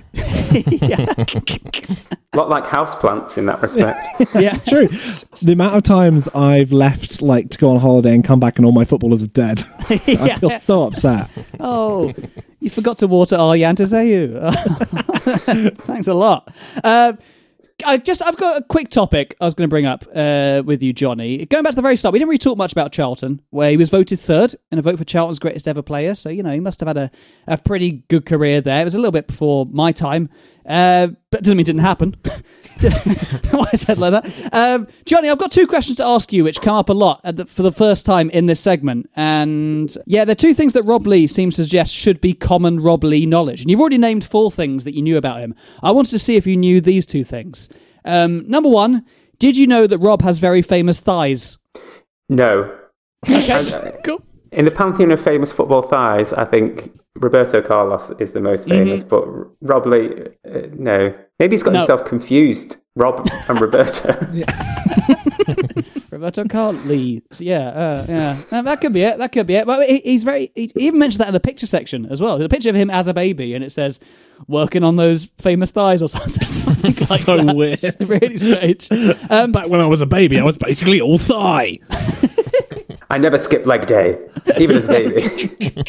A lot like houseplants in that respect. Yeah, it's true. The amount of times I've left like to go on holiday and come back and all my footballers are dead. Yeah. I feel so upset. Oh, you forgot to water our Yantazeyu. Thanks a lot. Uh, I just, I've got a quick topic I was going to bring up uh, with you, Johnny. Going back to the very start, we didn't really talk much about Charlton, where he was voted third in a vote for Charlton's greatest ever player. So, you know, he must have had a, a pretty good career there. It was a little bit before my time, uh, but it doesn't mean it didn't happen. Why I said like that. Um, Johnny, I've got two questions to ask you, which come up a lot at the, for the first time in this segment. And yeah, they're two things that Rob Lee seems to suggest should be common Rob Lee knowledge. And you've already named four things that you knew about him. I wanted to see if you knew these two things. Um, number one, did you know that Rob has very famous thighs? No. Okay, cool. In the pantheon of famous football thighs, I think Roberto Carlos is the most famous, Mm-hmm. but Rob Lee, uh, no. Maybe he's got No. himself confused, Rob and Roberto. Roberto Carlos. So, yeah, uh, yeah. No, that could be it. That could be it. But he, he's very. He even mentioned that in the picture section as well. There's a picture of him as a baby, and it says working on those famous thighs or something. something like So that. weird. It's really strange. Um, Back when I was a baby, I was basically all thigh. I never skipped leg day, even as a baby.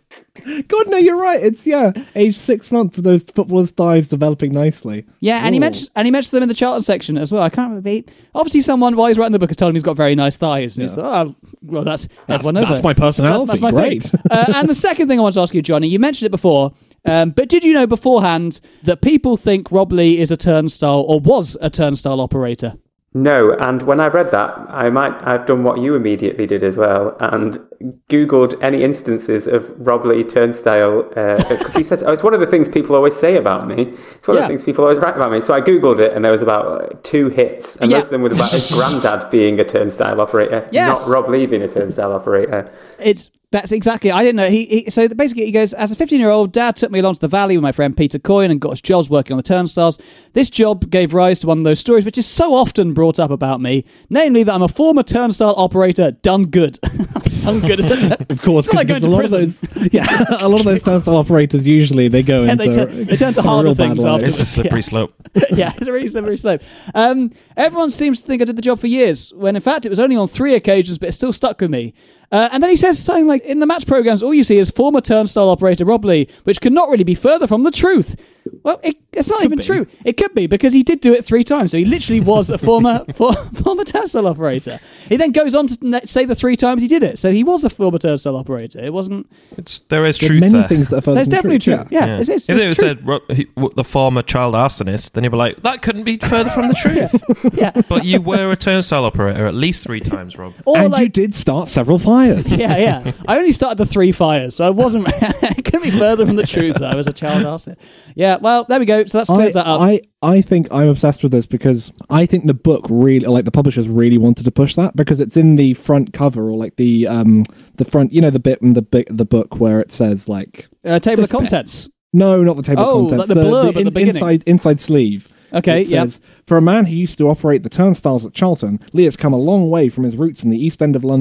God, no, you're right. It's, yeah, age six months with those footballers' thighs developing nicely. Yeah, and he Ooh. mentions and he mentions them in the Charlton section as well. I can't remember. He, obviously, someone while he's writing the book has told him he's got very nice thighs. And he's thought, oh, well, that's, everyone knows that's that. my personality. That's, that's my Great. thing. uh, and the second thing I want to ask you, Johnny, you mentioned it before, um, but did you know beforehand that people think Rob Lee is a turnstile or was a turnstile operator? No, and when I read that, I might I've done what you immediately did as well, and Googled any instances of Rob Lee turnstile, because he says, oh, it's one of the things people always say about me. It's one Yeah. of the things people always write about me. So I Googled it, and there was about uh, two hits, and Yeah. most of them were about his granddad being a turnstile operator, Yes. not Rob Lee being a turnstile operator. It's That's exactly. I didn't know. He, he so basically he goes, as a fifteen-year-old, Dad took me along to the valley with my friend Peter Coyne and got us jobs working on the turnstiles. This job gave rise to one of those stories which is so often brought up about me, namely that I'm a former turnstile operator done good. done good. Of course, It's not like because going a to lot of prison. those, yeah, a lot of those turnstile operators usually they go Yeah, into they turn- they turn to a harder real bad things life. afterwards. It's a slippery Yeah. slope. Yeah, it's a really slippery slope. Um, everyone seems to think I did the job for years, when in fact it was only on three occasions, but it still stuck with me. Uh, and then he says something like, in the match programmes, all you see is former turnstile operator Rob Lee, which could not really be further from the truth. Well, it, it's not even be. true. It could be, because he did do it three times. So he literally was a former for, former turnstile operator. He then goes on to ne- say the three times he did it. So he was a former turnstile operator. It wasn't... It's, there is There are truth many there. things that are further There's than definitely truth. truth. Yeah, it's, it's, if it's it truth. said Ro- he- w- the former child arsonist, then you'd be like, that couldn't be further from the truth. Yeah. But you were a turnstile operator at least three times, Rob. Or And like, you did start several fires. Yeah, yeah. I only started the three fires, so I wasn't. It couldn't be further from the truth that I was a child arsonist. Yeah, well, there we go. So that's cleared I, that up. I, I think I'm obsessed with this because I think the book really, like the publishers really wanted to push that because it's in the front cover or like the um the front, you know, the bit in the bit the book where it says like uh, table of this bit. contents. No, not the table Oh, of contents. like the blurb at the beginning. inside inside sleeve. Okay, It yeah. says, for a man who used to operate the turnstiles at Charlton, Lee has come a long way from his roots in the East End of London.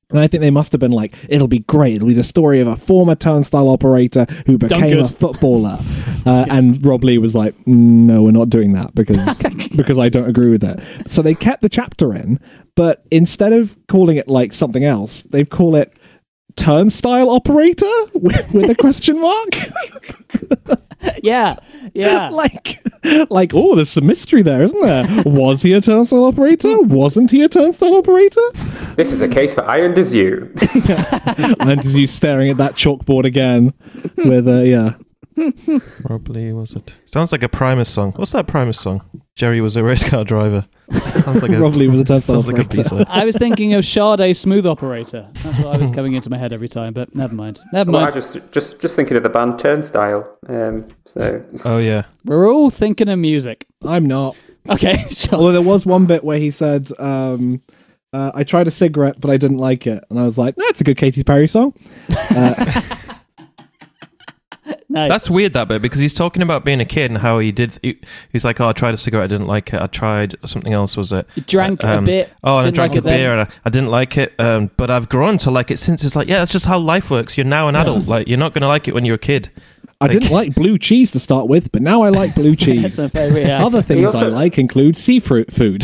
And I think they must have been like, it'll be great. It'll be the story of a former turnstile operator who became a footballer. Uh, yeah. And Rob Lee was like, no, we're not doing that because because I don't agree with it. So they kept the chapter in, but instead of calling it like something else, they've called it Turnstile Operator with, with a question mark. yeah, yeah. like, like, oh, there's some mystery there, isn't there? Was he a turnstile operator? Wasn't he a turnstile operator? This is a case for Iron Does You. Iron Does You staring at that chalkboard again with, uh, yeah. Probably was it. Sounds like a Primus song. What's that Primus song? Jerry was a race car driver. Sounds like a, Probably was a turnstile sounds like a operator. B-side. I was thinking of Sade Smooth Operator. That's what I was coming into my head every time, but never mind. Never Well, mind. I just just just thinking of the band Turnstile. Um, so Oh yeah. We're all thinking of music. I'm not. Okay, sure. Although there was one bit where he said, um, uh, I tried a cigarette, but I didn't like it. And I was like, that's a good Katy Perry song. Uh, Nice. That's weird, that bit, because he's talking about being a kid and how he did. He, he's like, "Oh, I tried a cigarette, I didn't like it. I tried something else. Was it? You drank um, a bit. Oh, and I didn't drank like a it beer, then. and I, I didn't like it. Um, but I've grown to like it since. It's like, yeah, that's just how life works. You're now an adult. Like, you're not going to like it when you're a kid. I Like- didn't like blue cheese to start with, but now I like blue cheese. That's my favourite, yeah. Other things also- I like include seafood food.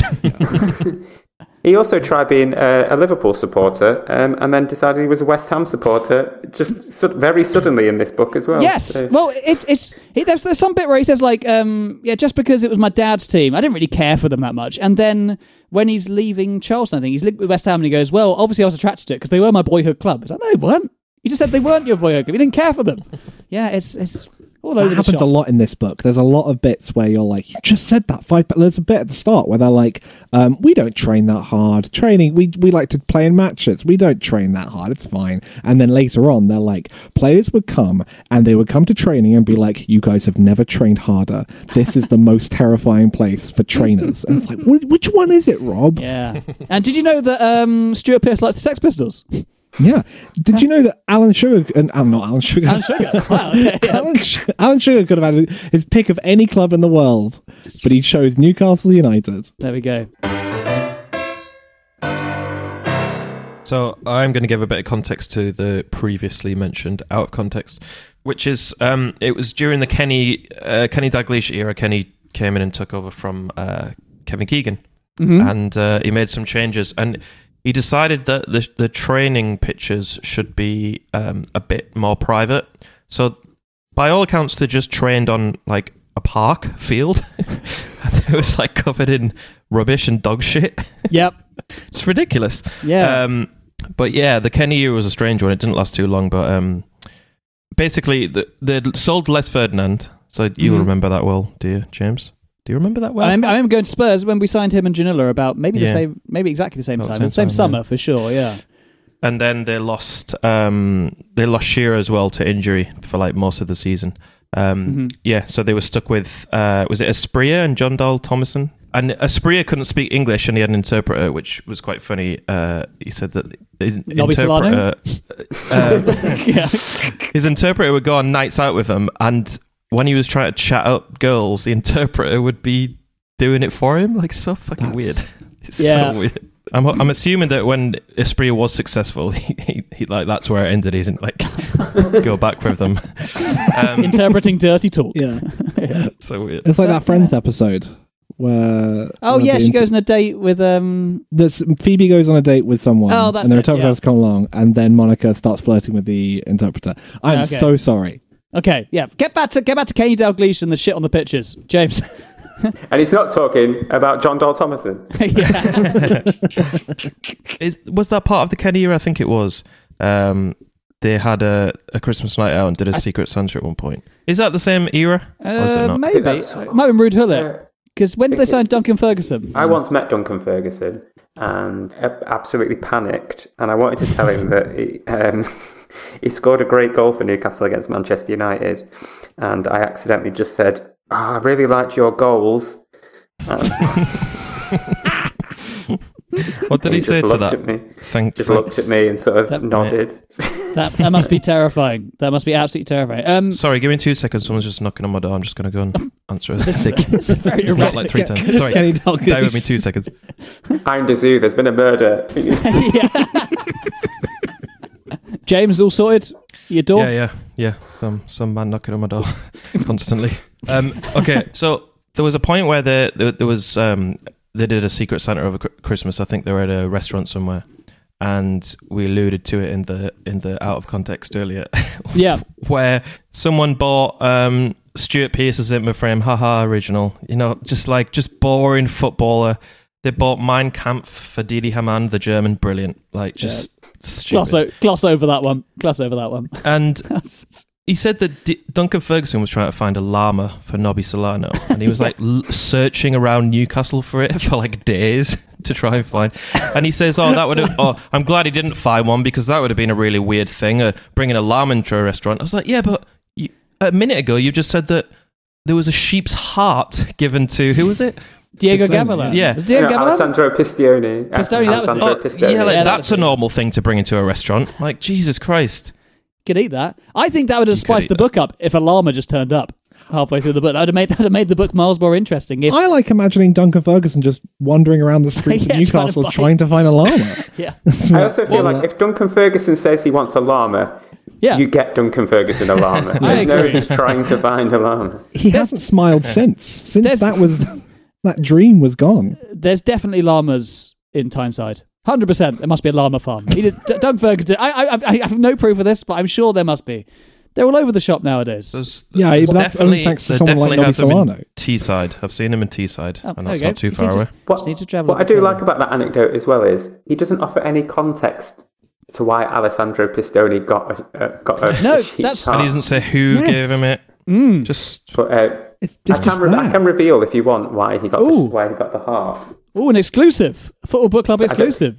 he also tried being a, a Liverpool supporter, um, and then decided he was a West Ham supporter, just su- very suddenly in this book as well. Yes. So- Well, it's it's he, there's there's some bit where he says like, um, yeah, just because it was my dad's team, I didn't really care for them that much. And then when he's leaving Charleston, I think he's linked with West Ham, and he goes, well, obviously I was attracted to it because they were my boyhood club. It's like, no, they weren't. You just said they weren't your boyhood club. You didn't care for them. Yeah, it's it's all over That the happens shop. a lot in this book. There's a lot of bits where you're like, you just said that five. But there's a bit at the start where they're like, um, we don't train that hard. Training, we we like to play in matches. We don't train that hard. It's fine. And then later on, they're like, players would come and they would come to training and be like, you guys have never trained harder. This is the most terrifying place for trainers. And it's like, wh- which one is it, Rob? Yeah. And did you know that um, Stuart Pearce likes the Sex Pistols? Yeah. Did you know that Alan Sugar and uh, not Alan Sugar, Alan Sugar. Wow. Okay, yeah. Alan, Sh- Alan Sugar could have had his pick of any club in the world, but he chose Newcastle United. There we go. So I'm going to give a bit of context to the previously mentioned out of context, which is um, it was during the Kenny uh, Kenny Dalglish era. Kenny came in and took over from uh, Kevin Keegan, Mhm. and uh, he made some changes, and he decided that the the training pitches should be um, a bit more private. So by all accounts, they just trained on like a park field, and it was like covered in rubbish and dog shit. Yep. It's ridiculous. Yeah. Um, but yeah, the Kenny year was a strange one. It didn't last too long, but um, basically, the, they sold Les Ferdinand. So you'll Mhm. remember that well, do you, James? Do you remember that well? I remember, I remember going to Spurs when we signed him and Janilla about maybe the Yeah. same, maybe exactly the same About time, the the same same time, summer yeah. for sure. Yeah. And then they lost um, they lost Shearer as well to injury for like most of the season. Um, Mhm. Yeah, so they were stuck with uh, was it Asprilla and John Dahl Thomason? And Asprilla couldn't speak English, and he had an interpreter, which was quite funny. Uh, he said that his Nobby Solano? interpreter, uh, Yeah. his interpreter would go on nights out with him, and when he was trying to chat up girls, the interpreter would be doing it for him. Like, so fucking That's- weird. It's Yeah. so weird. I'm I'm assuming that when Asprilla was successful, he, he, he like that's where it ended. He didn't like go back with them. Um, Interpreting dirty talk. Yeah. so weird. It's like that Friends episode where... Oh where yeah, the she inter- goes on a date with um. There's, Phoebe goes on a date with someone, Oh, that's and the it, interpreter yeah. has come along, and then Monica starts flirting with the interpreter. I'm Okay. so sorry. Okay, yeah. Get back to get back to Kenny Dalglish and the shit on the pitches, James. And he's not talking about John Dahl Thomason. Is, was that part of the Kenny era? I think it was. Um, they had a, a Christmas night out and did a Secret Santa at one point. Is that the same era? or is it Uh, not? maybe that's- it might have been Rude Uh, Hullet. Because when did they sign Duncan Ferguson? I once met Duncan Ferguson and uh, absolutely panicked, and I wanted to tell him that he, um, he scored a great goal for Newcastle against Manchester United, and I accidentally just said, oh, I really liked your goals. And What did he, just say to looked that? At me, Thank, just thanks. looked at me and sort of That- nodded. That, that must be terrifying. That must be absolutely terrifying. Um, Sorry, give me two seconds. Someone's just knocking on my door. I'm just going to go and answer it. This- this is very Not erratic. like three times. Sorry, Kenny Dalglish. bear with me two seconds. Iron Dazoo, there's been a murder. James, all sorted? Your door? Yeah, yeah, yeah. Some some man knocking on my door constantly. Um, okay, so there was a point where there there, there was um, they did a Secret Santa over Christmas. I think they were at a restaurant somewhere, and we alluded to it in the in the out of context earlier. Yeah, where someone bought um, Stuart Pearce's Zimmer frame, haha, original. You know, just like just boring footballer. They bought Mein Kampf for Didi Hamann, the German, brilliant. Like just yeah. stupid. Gloss, o- gloss over that one. Gloss over that one. And he said that D- Duncan Ferguson was trying to find a llama for Nobby Solano, and he was like l- searching around Newcastle for it for like days to try and find. And he says, "Oh, that would have. Oh, I'm glad he didn't find one because that would have been a really weird thing, uh, bringing a llama into a restaurant." I was like, "Yeah, but you, a minute ago you just said that there was a sheep's heart given to who was it?" Diego Gavilan. Yeah. Was Diego no, Gavilan? Alessandro Pistioni. Pistioni, that was it. Alessandro Oh, Pistioni. yeah, like, Yeah, that that's was a it. normal thing to bring into a restaurant. Like, Jesus Christ. Could eat that. I think that would have You could spiced eat the that. book up if a llama just turned up halfway through the book. That would have made, that would have made the book miles more interesting. If, I like imagining Duncan Ferguson just wandering around the streets Yeah, of Newcastle trying to trying to find a llama. yeah. I also feel like if Duncan Ferguson says he wants a llama, Yeah. you get Duncan Ferguson a llama. I There's no agree. he's trying to find a llama. He hasn't smiled since. Since There's- that was that dream was gone. There's definitely llamas in Tyneside. one hundred percent. There must be a llama farm. He did, D- Doug Ferguson. I, I, I have no proof of this, but I'm sure there must be. They're all over the shop nowadays. There's, Yeah, but that's only thanks to there someone like definitely Nobby has them in Solano. Teesside. I've seen him in Teesside, Oh, and there that's you go. not too Just far need to- away. What, Just need to travel what I a bit do further. like about that anecdote as well is he doesn't offer any context to why Alessandro Pistoni got a, uh, got a No, a sheep's that's- And heart. he doesn't say who Yes. gave him it. Mm. Just But uh, It's, I it's can just re- I there. can reveal if you want why he got the, Ooh. why he got the heart. Oh, an exclusive. Football Book Club exclusive.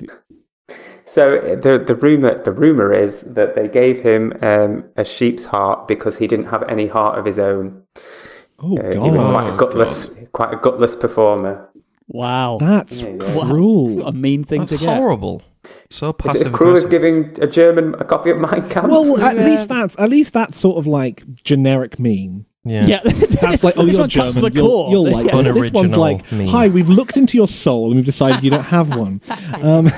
So uh, the the rumor the rumor is that they gave him um, a sheep's heart because he didn't have any heart of his own. Oh, Uh, God. he was quite a Oh, gutless, quite a gutless performer. Wow. That's Yeah, yeah. Wow. cruel. What a mean thing that's to get. horrible. So Is passive. it as cruel as aggressive. giving a German a copy of Mein Kampf? Well, at Yeah. least that's at least that's sort of like generic mean. Yeah. Yeah. That's like, oh, This you're one cuts to German. the You'll, core. you'll like Yeah. it. This one's Unoriginal like, meme. hi, we've looked into your soul and we've decided you don't have one. Um,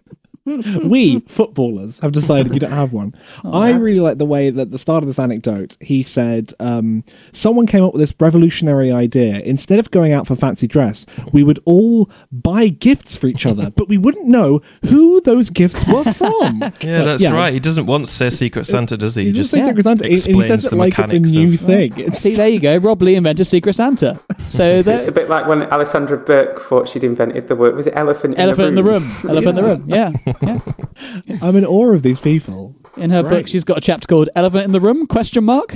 we footballers have decided you don't have one. Oh, I really like the way that at the start of this anecdote he said um, someone came up with this revolutionary idea. Instead of going out for fancy dress, we would all buy gifts for each other, but we wouldn't know who those gifts were from. Yeah, that's Yeah, right. He doesn't want to say Secret Santa, does he? He He just just says Secret Santa, and he explains says it the like it's a mechanics new of- thing. It's, See, there you go. Rob Lee invented Secret Santa. So It's that, a bit like when Alessandra Burke thought she'd invented the word. Was it elephant? elephant in in the room. Elephant in the room. Yeah. Yeah. I'm in awe of these people. In her book, Right. she's got a chapter called "Elephant in the Room?" Question mark.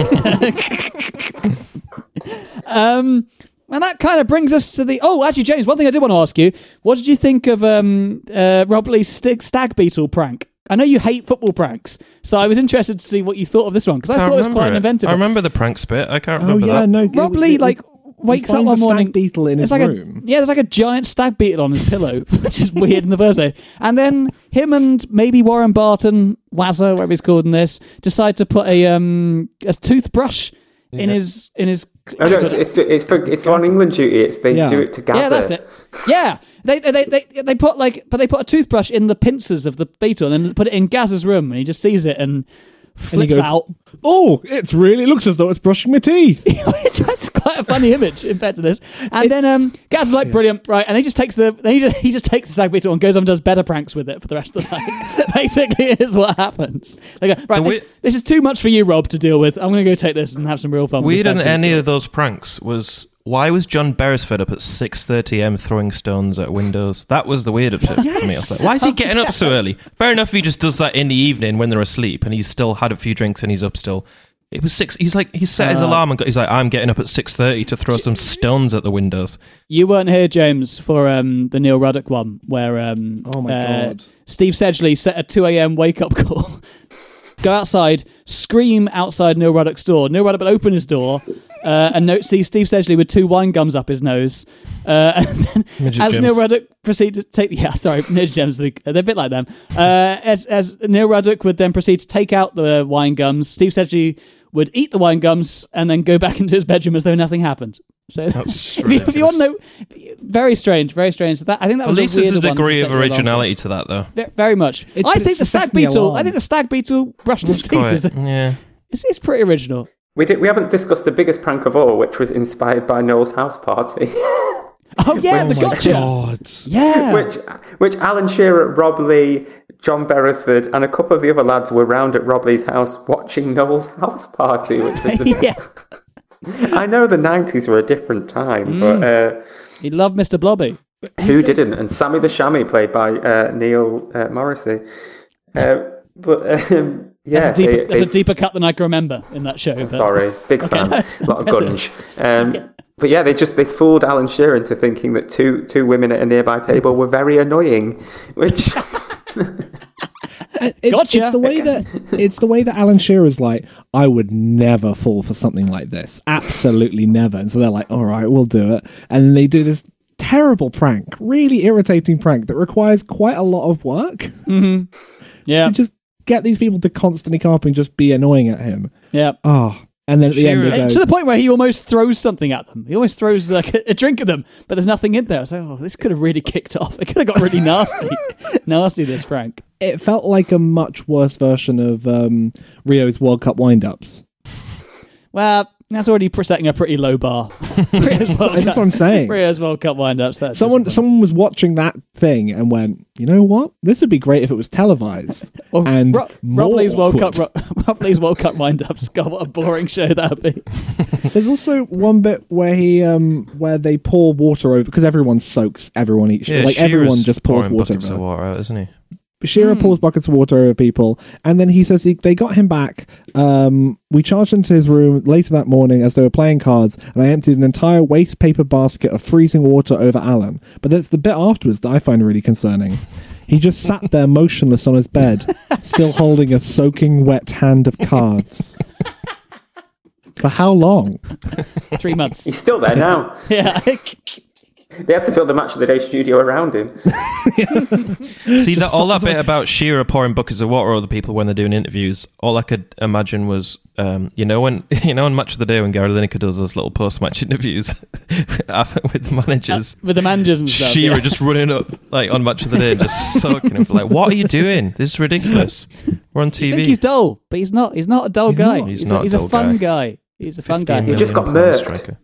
um, and that kind of brings us to the. Oh, actually, James, one thing I did want to ask you: what did you think of um, uh, Rob Lee's st- stag beetle prank? I know you hate football pranks, so I was interested to see what you thought of this one because I Can't thought it was remember quite an it. inventive. I one. remember the pranks bit. I can't Oh remember yeah, that. no. Rob we- Lee we- like wakes he up finds one a stag morning. beetle in his There's like room. A, yeah, there's like a giant stag beetle on his pillow, which is weird in the first place. And then him and maybe Warren Barton, Wazza, whatever he's called in this, decide to put a um a toothbrush in Yeah. his in his. Oh, no, it's it's it's, for, it's on England duty. It's they Yeah. do it to Gaza. Yeah, that's it. Yeah, they, they they they put like, but they put a toothbrush in the pincers of the beetle and then put it in Gaz's room, and he just sees it and flips goes, out. Oh, it's really it looks as though it's brushing my teeth. That's quite a funny image compared to this. And then um, Gaz is like, brilliant, right? And he just takes the then he just, he just takes the stag beetle and goes on and does better pranks with it for the rest of the night. Basically, is what happens. They go, right, The this, we- this is too much for you, Rob, to deal with. I'm going to go take this and have some real fun. with Weird the in stag any beetle. of those pranks was why was John Beresford up at six thirty a.m. throwing stones at windows? That was the weird bit to me. I was like, why is he getting up so early? Fair enough if he just does that in the evening when they're asleep and he's still had a few drinks and he's up still. It was six. He's like, he set his Uh, alarm and got, he's like, I'm getting up at six thirty to throw some stones at the windows. You weren't here, James, for um, the Neil Ruddock one, where um, Oh my uh, God. Steve Sedgley set a two a.m. wake-up call. Go outside, scream outside Neil Ruddock's door. Neil Ruddock will open his door uh, and note, see Steve Sedgley with two wine gums up his nose. Uh, and then Midget as Gems. Neil Ruddock proceeded to take... Yeah, sorry, Midget Gems, they're a bit like them. Uh, as, as Neil Ruddock would then proceed to take out the wine gums, Steve Sedgley would eat the wine gums and then go back into his bedroom as though nothing happened. So That's if, you, if you want to know, very strange, very strange. That I think that At was least a there's weird a one to degree set of you along originality for. to that, though. Ve- Very much. It- I it's think the just stag setting me beetle. along. I think the stag beetle brushed his It's teeth. quite- Is a, yeah. it's, it's pretty original. We did. We haven't discussed the biggest prank of all, which was inspired by Noel's house party. Oh yeah, Oh the my gotcha. God. Yeah. which which Alan Shearer, Rob Lee, John Beresford, and a couple of the other lads were round at Rob Lee's house watching Noel's house party. Which was the, yeah. I know the nineties were a different time, but uh, He loved Mister Blobby. who didn't? And Sammy the Chamois, played by uh, Neil uh, Morrissey. Uh, but um, yeah, That's, a deeper, it- that's a it- deeper cut than I can remember in that show. But... Sorry, big Okay, fan. that's A lot of impressive. gunge. Um, But yeah, they just they fooled Alan Shearer into thinking that two two women at a nearby table were very annoying, which It's, Gotcha. it's the way that it's the way that Alan Shearer's like, I would never fall for something like this. Absolutely never. And so they're like, all right, we'll do it. And then they do this terrible prank, really irritating prank that requires quite a lot of work. Mm-hmm. Yeah. To just get these people to constantly come up and just be annoying at him. Yeah. Oh. And then at the end, they Uh, go, to the point where he almost throws something at them. He almost throws like a, a drink at them, but there's nothing in there. I was like, oh, this could have really kicked off. It could have got really nasty. nasty, this prank. it felt like a much worse version of um, Rio's World Cup wind-ups. Well, that's already pre- setting a pretty low bar. Rio's World That's Cup- what I'm saying. Rio's World Cup wind-ups. That's Someone, just- someone was watching that thing and went, you know what? This would be great if it was televised. Well, and Rob, more Rob Lee's World Cup. awkward. Rob, Rob Lee's World Cup wind-ups. God, what a boring show that would be. There's also one bit where he, um, where they pour water over because everyone soaks everyone each. Yeah, like Shearer's everyone just pours pouring water buckets over. of water out, isn't he? Shearer pours buckets of water over people, and then he says he, they got him back. Um, we charged into his room later that morning as they were playing cards, and I emptied an entire waste paper basket of freezing water over Alan. But it's the bit afterwards that I find really concerning. He just sat there motionless on his bed, still holding a soaking wet hand of cards. For how long? Three months. he's still there now. Yeah. They have to build a Match of the Day studio around him. See, that all that bit about Shearer pouring buckets of water over people when they're doing interviews, all I could imagine was, um, you know, when you know, on Match of the Day when Gary Lineker does those little post-match interviews with the managers, Uh, with the managers and stuff. Shearer yeah. just running up like on Match of the Day, and just soaking him for like, what are you doing? This is ridiculous. We're on T V. I think he's dull, but he's not. He's not a dull He's guy. not. He's He's, not a, a he's a dull fun guy. guy. He's a fun guy. He just got million pound murked. striker.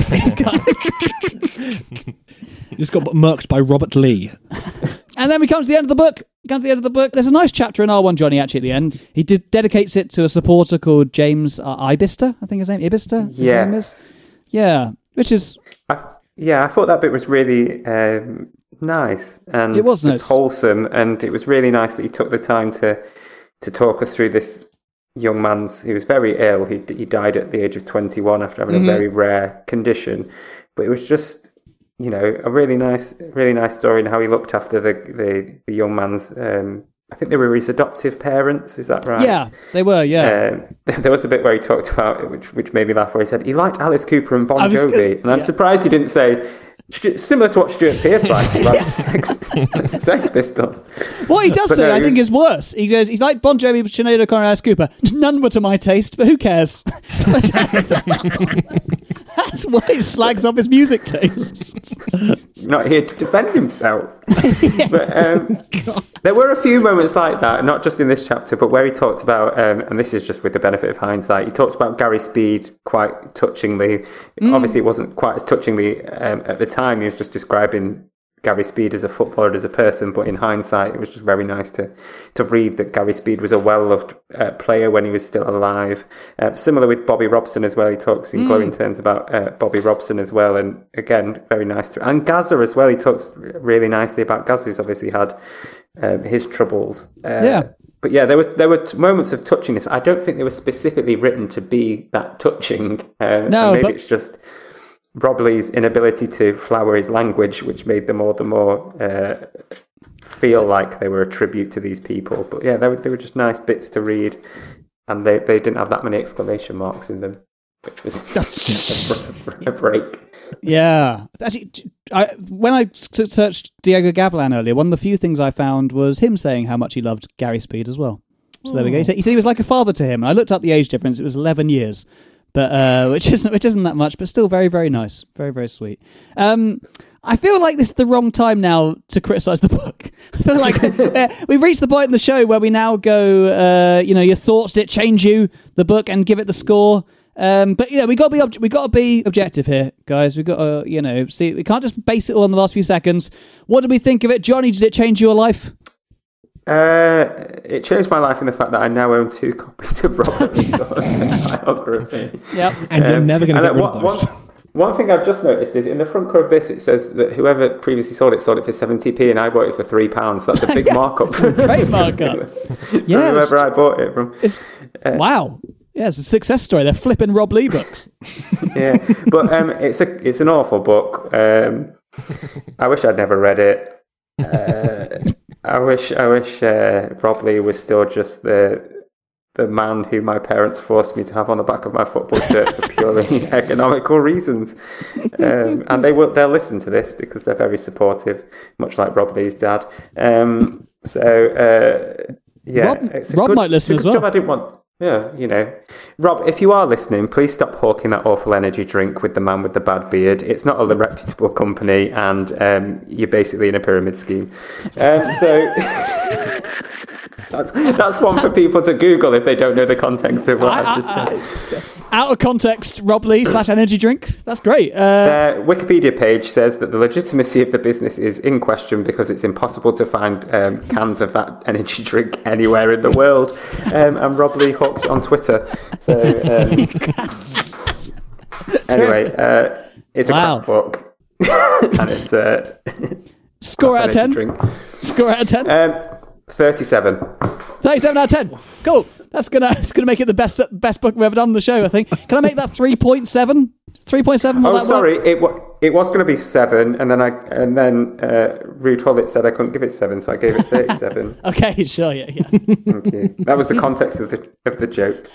He just got murked by Robert Lee. And then we come to the end of the book. Come to the end of the book. There's a nice chapter in R one Johnny actually at the end. He did, dedicates it to a supporter called James uh, Ibister. I think his name Ibister. His name is. Yes. Yeah, which is I, yeah, I thought that bit was really um, nice and It was just nice. wholesome, and it was really nice that he took the time to to talk us through this young man's. He was very ill. He he died at the age of twenty-one after having Mhm. a very rare condition, but it was just, you know, a really nice, really nice story and how he looked after the the, the young man's. Um, I think they were his adoptive parents. Is that right? yeah, they were yeah. Um, there was a bit where he talked about it, which which made me laugh. Where he said he liked Alice Cooper and Bon I was Jovi, gonna s- and I'm yeah. surprised he didn't say "Stu- similar to what Stuart Pearce likes. He likes the Sex, the Sex Pistols. What he does But say, no, I he think, was- is worse. He goes, he's like Bon Jovi, Sinead O'Connor, Alice Cooper. None were to my taste, but who cares? That's why he slags off his music tastes. He's not here to defend himself. But um, there were a few moments like that, not just in this chapter, but where he talked about, um, and this is just with the benefit of hindsight, he talked about Gary Speed quite touchingly. Mm. Obviously, it wasn't quite as touchingly um, at the time. He was just describing Gary Speed as a footballer, as a person, but in hindsight, it was just very nice to to read that Gary Speed was a well-loved uh, player when he was still alive. Uh, similar with Bobby Robson as well. He talks in Mm. glowing terms about uh, Bobby Robson as well, and again, very nice to. And Gaza as well. He talks really nicely about Gaza, who's obviously had um, his troubles. Uh, Yeah. But yeah, there were there were t- moments of touchiness. I don't think they were specifically written to be that touching. Uh, No, and maybe but- it's just Rob Lee's inability to flower his language, which made them all the more uh, feel like they were a tribute to these people. But yeah, they were, they were just nice bits to read, and they, they didn't have that many exclamation marks in them, which was a, a break. Yeah. Actually, I, when I s- searched Diego Gavilan earlier, one of the few things I found was him saying how much he loved Gary Speed as well. So there we go. He said, he said he was like a father to him. And I looked up the age difference. It was eleven years. but uh, which isn't which isn't that much, but still very very nice, very very sweet. Um, I feel like this is the wrong time now to criticise the book. I feel like uh, we've reached the point in the show where we now go, uh, you know, your thoughts, did it change you, the book, and give it the score. Um, but yeah, we got to be ob- we got to be objective here, guys. We got to, you know, see. We can't just base it all on the last few seconds. What did we think of it, Johnny? Did it change your life? Uh, it changed my life in the fact that I now own two copies of Robert Lee's biography. Yep, and um, you're never going to get rid of those. One, one thing I've just noticed is in the front cover of this, it says that whoever previously sold it sold it for seventy p, and I bought it for three pounds. That's a big yeah, markup. Great markup. Yeah, whoever I bought it from. It's, uh, wow. Yeah, it's a success story. They're flipping Rob Lee books. Yeah, but um, it's a it's an awful book. Um, I wish I'd never read it. Uh, I wish I wish uh, Rob Lee was still just the the man who my parents forced me to have on the back of my football shirt for purely economical reasons. Um, and they will they'll listen to this because they're very supportive, much like Rob Lee's dad. Um, so uh, yeah, Rob, it's a Rob good, might listen it's a as good well. job I didn't want. Yeah, you know. Rob, if you are listening, please stop hawking that awful energy drink with the man with the bad beard. It's not a reputable company, and um, you're basically in a pyramid scheme. Um, so that's that's one for people to Google if they don't know the context of what I, I've just I, said. I, out of context, Rob Lee slash energy drink. That's great. Uh, Their Wikipedia page says that the legitimacy of the business is in question because it's impossible to find um, cans of that energy drink anywhere in the world. Um, and Rob Lee hawks it on Twitter. So um, anyway, uh, it's a wow. crap book, and it's uh, score out of ten. Drink. Score out of ten. Um, Thirty-seven. Thirty-seven out of ten. Cool. That's gonna it's gonna make it the best best book we've ever done on the show. I think. Can I make that three point seven? Three point seven. Oh, sorry. Work? It w- it was going to be seven, and then I and then uh, Rue Trollitt said I couldn't give it seven, so I gave it thirty-seven. Okay, sure, yeah, yeah. Thank you. That was the context of the of the joke.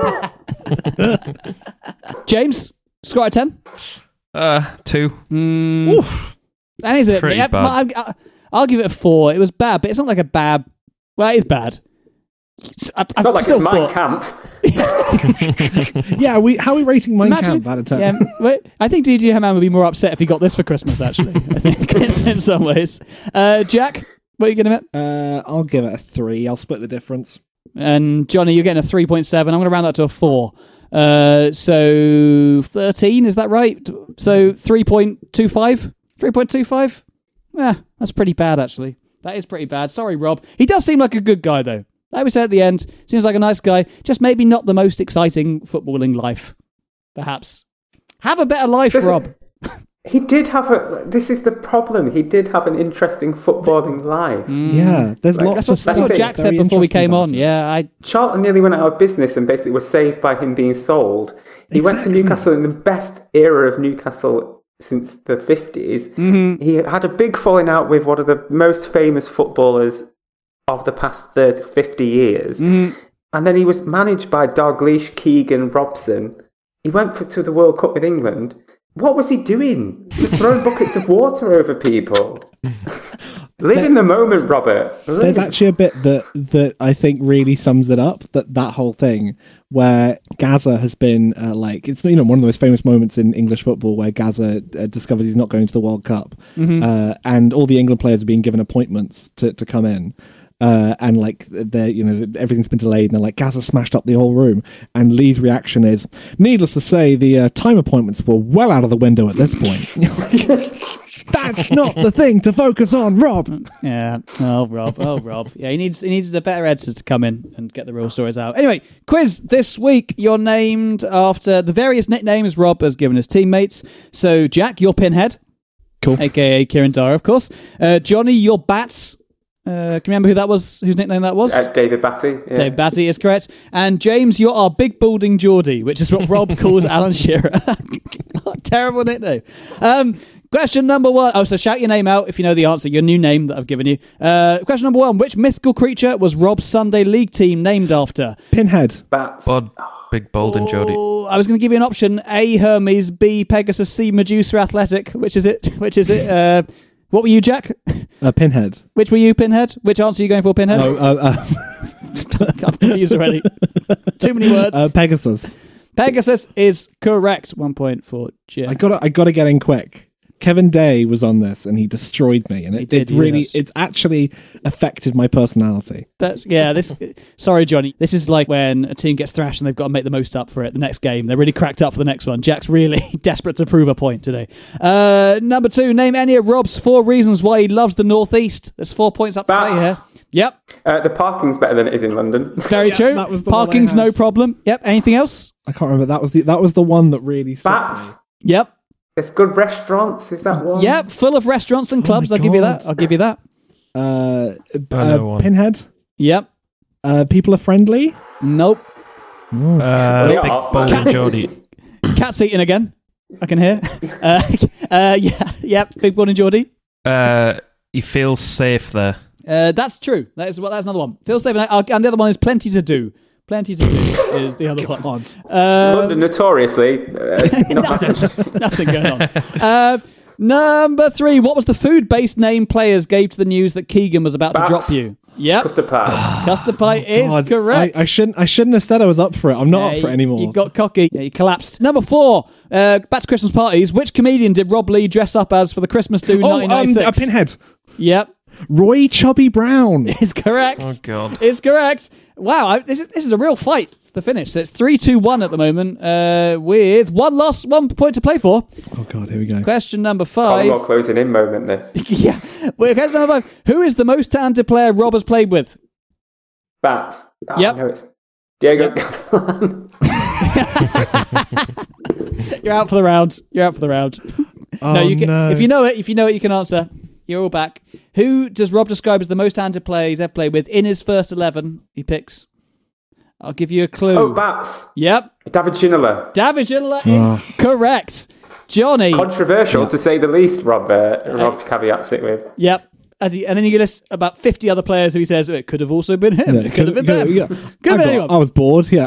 James, score out of ten. Uh, two. Mm. That is it. Pretty Yeah, bad. I, I, I'll give it a four. It was bad, but it's not like a bad. Well, it is bad. It's, I, it's not like it's Mein Kampf. Yeah, we how are we rating Mein Imagine, Kampf out of ten? Yeah, wait, I think D J Hammond would be more upset if he got this for Christmas, actually. I think, in some ways. Uh, Jack, what are you going to get? Uh, I'll give it a three. I'll split the difference. And Johnny, you're getting a three point seven. I'm going to round that to a four. Uh, so thirteen, is that right? So three point two five? three point two five? Yeah, that's pretty bad, actually. That is pretty bad. Sorry, Rob. He does seem like a good guy, though. Like we said at the end, seems like a nice guy. Just maybe not the most exciting footballing life, perhaps. Have a better life, Listen, Rob. He did have a... This is the problem. He did have an interesting footballing life. Mm. Yeah, there's Like, lots That's what, of that's stuff what Jack said very before we interesting came about on. it. Yeah, I... Charlton nearly went out of business and basically was saved by him being sold. He Exactly. went to Newcastle in the best era of Newcastle since the fifties. Mm-hmm. He had a big falling out with one of the most famous footballers of the past thirty, fifty years. Mm-hmm. And then he was managed by Dalglish, Keegan, Robson. He went for, to the World Cup with England. What was he doing? Just throwing buckets of water over people. Live there, in the moment, Robert. Live. There's actually a bit that that I think really sums it up. That that whole thing where Gazza has been uh, like it's you know one of those famous moments in English football where Gazza uh, discovers he's not going to the World Cup, mm-hmm. uh, and all the England players are being given appointments to, to come in. Uh, and like they're, you know, everything's been delayed, and they're like, Gazza smashed up the whole room. And Lee's reaction is, needless to say, the uh, time appointments were well out of the window at this point. That's not the thing to focus on, Rob. Yeah. Oh, Rob. Oh, Rob. Yeah, he needs he needs the better editor to come in and get the real stories out. Anyway, quiz this week. You're named after the various nicknames Rob has given his teammates. So, Jack, you're Pinhead. Cool. A K A Kieran Dyer, of course. Uh, Johnny, you're Bats. Uh, can you remember who that was? Whose nickname that was? Uh, David Batty. Yeah. David Batty is correct. And James, you're our big balding Geordie, which is what Rob calls Alan Shearer. Terrible nickname. Um, question number one. Oh, so shout your name out if you know the answer. Your new name that I've given you. Uh, question number one. Which mythical creature was Rob's Sunday League team named after? Pinhead. Bats. Bod, big bold and Geordie. Oh, I was going to give you an option: A, Hermes; B, Pegasus; C, Medusa Athletic. Which is it? Which is it? Uh, what were you, Jack? Uh, Pinhead. Which were you, Pinhead? Which answer are you going for, Pinhead? Oh, uh, uh, I'm confused already. Too many words. Uh, Pegasus. Pegasus is correct. One point for Jack. I got I got to get in quick. Kevin Day was on this and he destroyed me, and it, did, it really yes. it's actually affected my personality. That's, yeah, this. Sorry, Johnny. This is like when a team gets thrashed and they've got to make the most up for it. The next game, they're really cracked up for the next one. Jack's really desperate to prove a point today. Uh, number two, name any of Rob's four reasons why he loves the Northeast. There's four points up for play here. Yep. Uh, the parking's better than it is in London. Very Yeah, true. that was the one I Parking's had. no problem. Yep. Anything else? I can't remember. That was the that was the one that really struck Bats. me. Yep. There's good restaurants. Is that one? Yep. Full of restaurants and clubs. my I'll give you God. that. I'll give you that. Uh, I know uh one. Pinhead. Yep. Uh, people are friendly. Nope. Uh, Yeah. Big Bold and Geordie. Cat's eating again. I can hear. Uh, uh, yeah. Yep. Big Board and Geordie. Uh, he feels safe there. Uh, that's true. That is well, that's another one. Phil Saban, uh, and the other one is Plenty to Do. Plenty to Do is the other one. Uh, London, notoriously. Uh, not nothing going on. Uh, number three. What was the food-based name players gave to the news that Keegan was about Bats. to drop you? Yep. Custard pie. Custard pie is God, correct. I, I shouldn't. I shouldn't have said I was up for it. I'm not Yeah, up for it you- anymore. You got cocky. Yeah, you collapsed. Number four. Uh, back to Christmas parties. Which comedian did Rob Lee dress up as for the Christmas do oh, nineteen um, ninety-six? a Pinhead. Yep. Roy Chubby Brown. Is correct. Oh, God. Is correct. Wow, I, this is this is a real fight. It's the finish. So it's three two one at the moment, uh, with one last one point to play for. Oh God, here we go. Question number five. Colmore closing in moment, this. yeah. Wait, question number five. Who is the most talented player Rob has played with? Bats. Oh, Yep. No, it's Diego Yep. Catalan. You're out for the round. You're out for the round. Oh, no, you can. no. If you know it, if you know it, you can answer. You're all back. Who does Rob describe as the most talented player he's ever played with in his first eleven? He picks. I'll give you a clue. Oh, Bats. Yep. David Ginola. David Ginola Oh. is correct. Johnny. Controversial, to say the least, Rob, uh, Rob caveats it with. Yep. As he, and then you get list about fifty other players who he says it could have also been him. Yeah, it could have been them. yeah. Could I, have been got- anyone. I was bored. Yeah.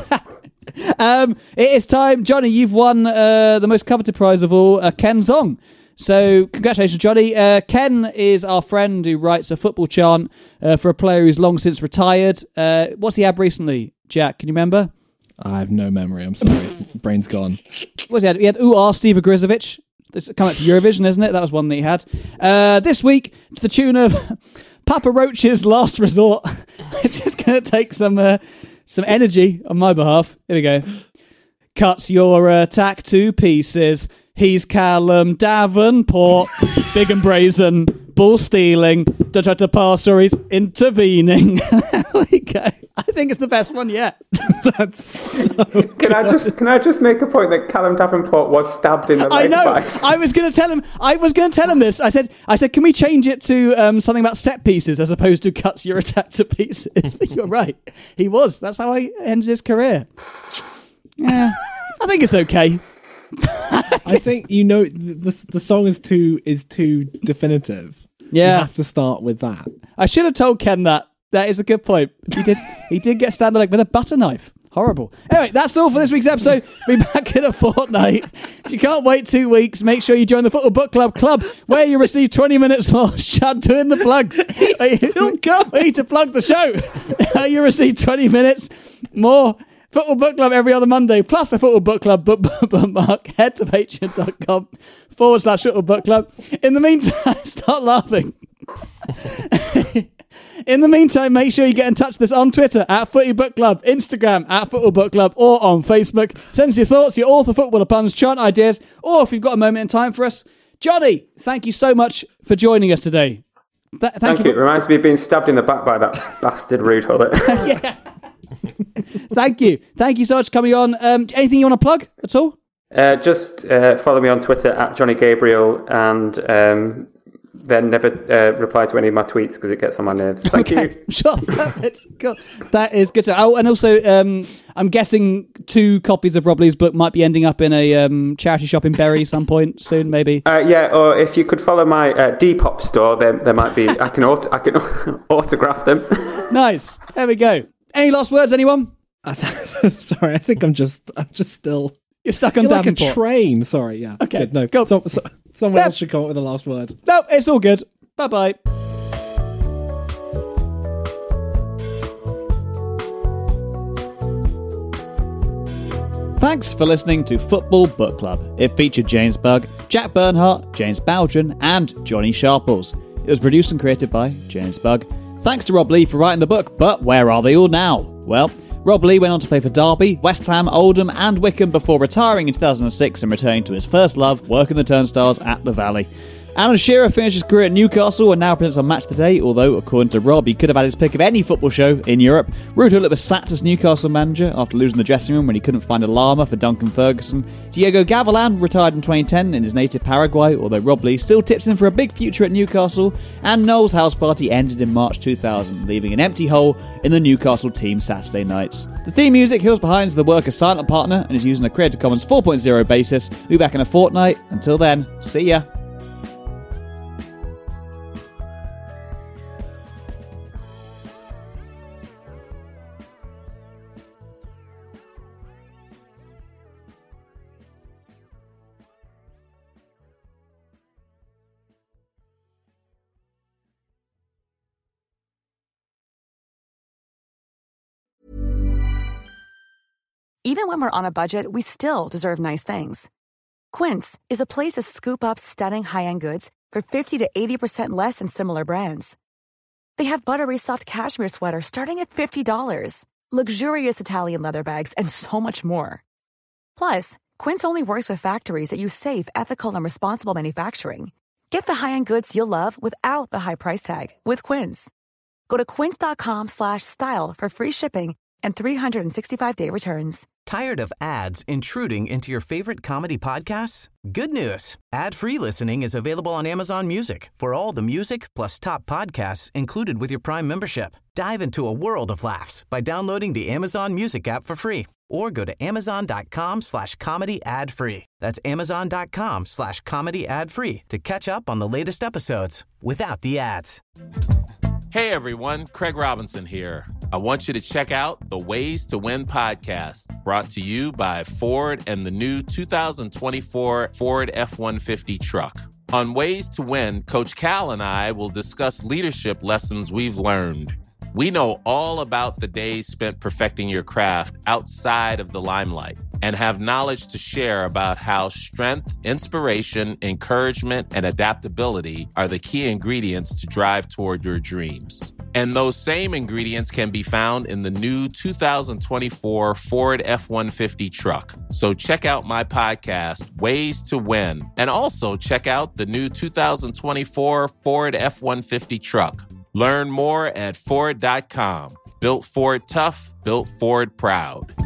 Um, it is time, Johnny. You've won uh, the most coveted prize of all, uh, Ken Zong. So congratulations, Johnny. Uh, Ken is our friend who writes a football chant uh, for a player who's long since retired. Uh, what's he had recently, Jack? Can you remember? I have no memory. I'm sorry. Brain's gone. What's he had? He had Ooh Ah Steve Grizovic. This is coming out to Eurovision, isn't it? That was one that he had. Uh, this week, to the tune of Papa Roach's Last Resort. I'm just going to take some uh, some energy on my behalf. Here we go. Cuts your attack to pieces. He's Callum Davenport. Big and brazen. Ball stealing. Don't try to pass or he's intervening. There we go. I think it's the best one yet. That's so Can I just can I just make a point that Callum Davenport was stabbed in the I leg know. twice? I was going to tell him. I was going to tell him this. I said. I said, can we change it to um, something about set pieces as opposed to cuts your attack to pieces? But you're right. He was. That's how I ended his career. Yeah, I think it's okay. I think you know the the, the song is too is too definitive. Yeah. You have to start with that. I should have told Ken that. That is a good point. He did. He did get stabbed in the leg with a butter knife. Horrible. Anyway, that's all for this week's episode. Be back in a fortnight. If you can't wait two weeks, make sure you join the Football Book Club Club, where you receive twenty minutes more. Shad doing the plugs. We need to plug the show. You receive twenty minutes more. Football Book Club every other Monday, plus a Football Book Club book, book, bookmark. Head to patreon.com forward slash Football Book Club. In the meantime, start laughing. In the meantime, make sure you get in touch with us on Twitter at Footy Book Club, Instagram at Football Book Club, or on Facebook. Send us your thoughts, your author footballer puns, chant ideas, or if you've got a moment in time for us. Johnny, thank you so much for joining us today. Th- thank, Thank you. you. It For- reminds me of being stabbed in the back by that bastard Rude Hullet. yeah. Thank you. Thank you so much for coming on. Um, anything you want to plug at all? Uh, just uh, follow me on Twitter at Johnny Gabriel, and um, then never uh, reply to any of my tweets because it gets on my nerves. Thank okay, you. Sure, perfect. Cool. That is good. To, oh, and also, um, I'm guessing two copies of Rob Lee's book might be ending up in a um, charity shop in Bury some point soon, maybe. Uh, yeah, or if you could follow my uh, Depop store, then there might be. I can auto- I can autograph them. Nice. There we go. Any last words, anyone? Sorry, I think I'm just I'm just still. You're stuck on You're like Davenport. a train. Sorry, yeah. Okay, Good, no, go. so, so, someone No. else should come up with the last word. No, it's all good. Bye-bye. Thanks for listening to Football Book Club. It featured James Bugg, Jack Bernhardt, James Bowden, and Johnny Sharples. It was produced and created by James Bugg. Thanks to Rob Lee for writing the book, but where are they all now? Well, Rob Lee went on to play for Derby, West Ham, Oldham and Wycombe before retiring in two thousand six and returning to his first love, working the turnstiles at the Valley. Alan Shearer finished his career at Newcastle and now presents on Match of the Day, although, according to Rob, he could have had his pick of any football show in Europe. Ruud Gullit was sacked as Newcastle manager after losing the dressing room when he couldn't find a llama for Duncan Ferguson. Diego Gavilan retired in twenty ten in his native Paraguay, although Rob Lee still tips him for a big future at Newcastle. And Noel's house party ended in March two thousand, leaving an empty hole in the Newcastle team Saturday nights. The theme music, Hills Behind, is the work of Silent Partner and is using a Creative Commons four point oh basis. We'll be back in a fortnight. Until then, see ya. Even when we're on a budget, we still deserve nice things. Quince is a place to scoop up stunning high-end goods for fifty to eighty percent less than similar brands. They have buttery soft cashmere sweaters starting at fifty dollars, luxurious Italian leather bags, and so much more. Plus, Quince only works with factories that use safe, ethical, and responsible manufacturing. Get the high-end goods you'll love without the high price tag with Quince. Go to quince.com slash style for free shipping and three sixty-five day returns. Tired of ads intruding into your favorite comedy podcasts? Good news. Ad-free listening is available on Amazon Music for all the music plus top podcasts included with your Prime membership. Dive into a world of laughs by downloading the Amazon Music app for free or go to amazon.com slash comedy ad free. That's amazon.com slash comedy ad free to catch up on the latest episodes without the ads. Hey everyone, Craig Robinson here. I want you to check out the Ways to Win podcast, brought to you by Ford and the new two thousand twenty-four Ford F one fifty truck. On Ways to Win, Coach Cal and I will discuss leadership lessons we've learned. We know all about the days spent perfecting your craft outside of the limelight and have knowledge to share about how strength, inspiration, encouragement, and adaptability are the key ingredients to drive toward your dreams. And those same ingredients can be found in the new two thousand twenty-four Ford F one fifty truck. So check out my podcast, Ways to Win, and also check out the new two thousand twenty-four Ford F one fifty truck. Learn more at Ford dot com. Built Ford tough, built Ford proud.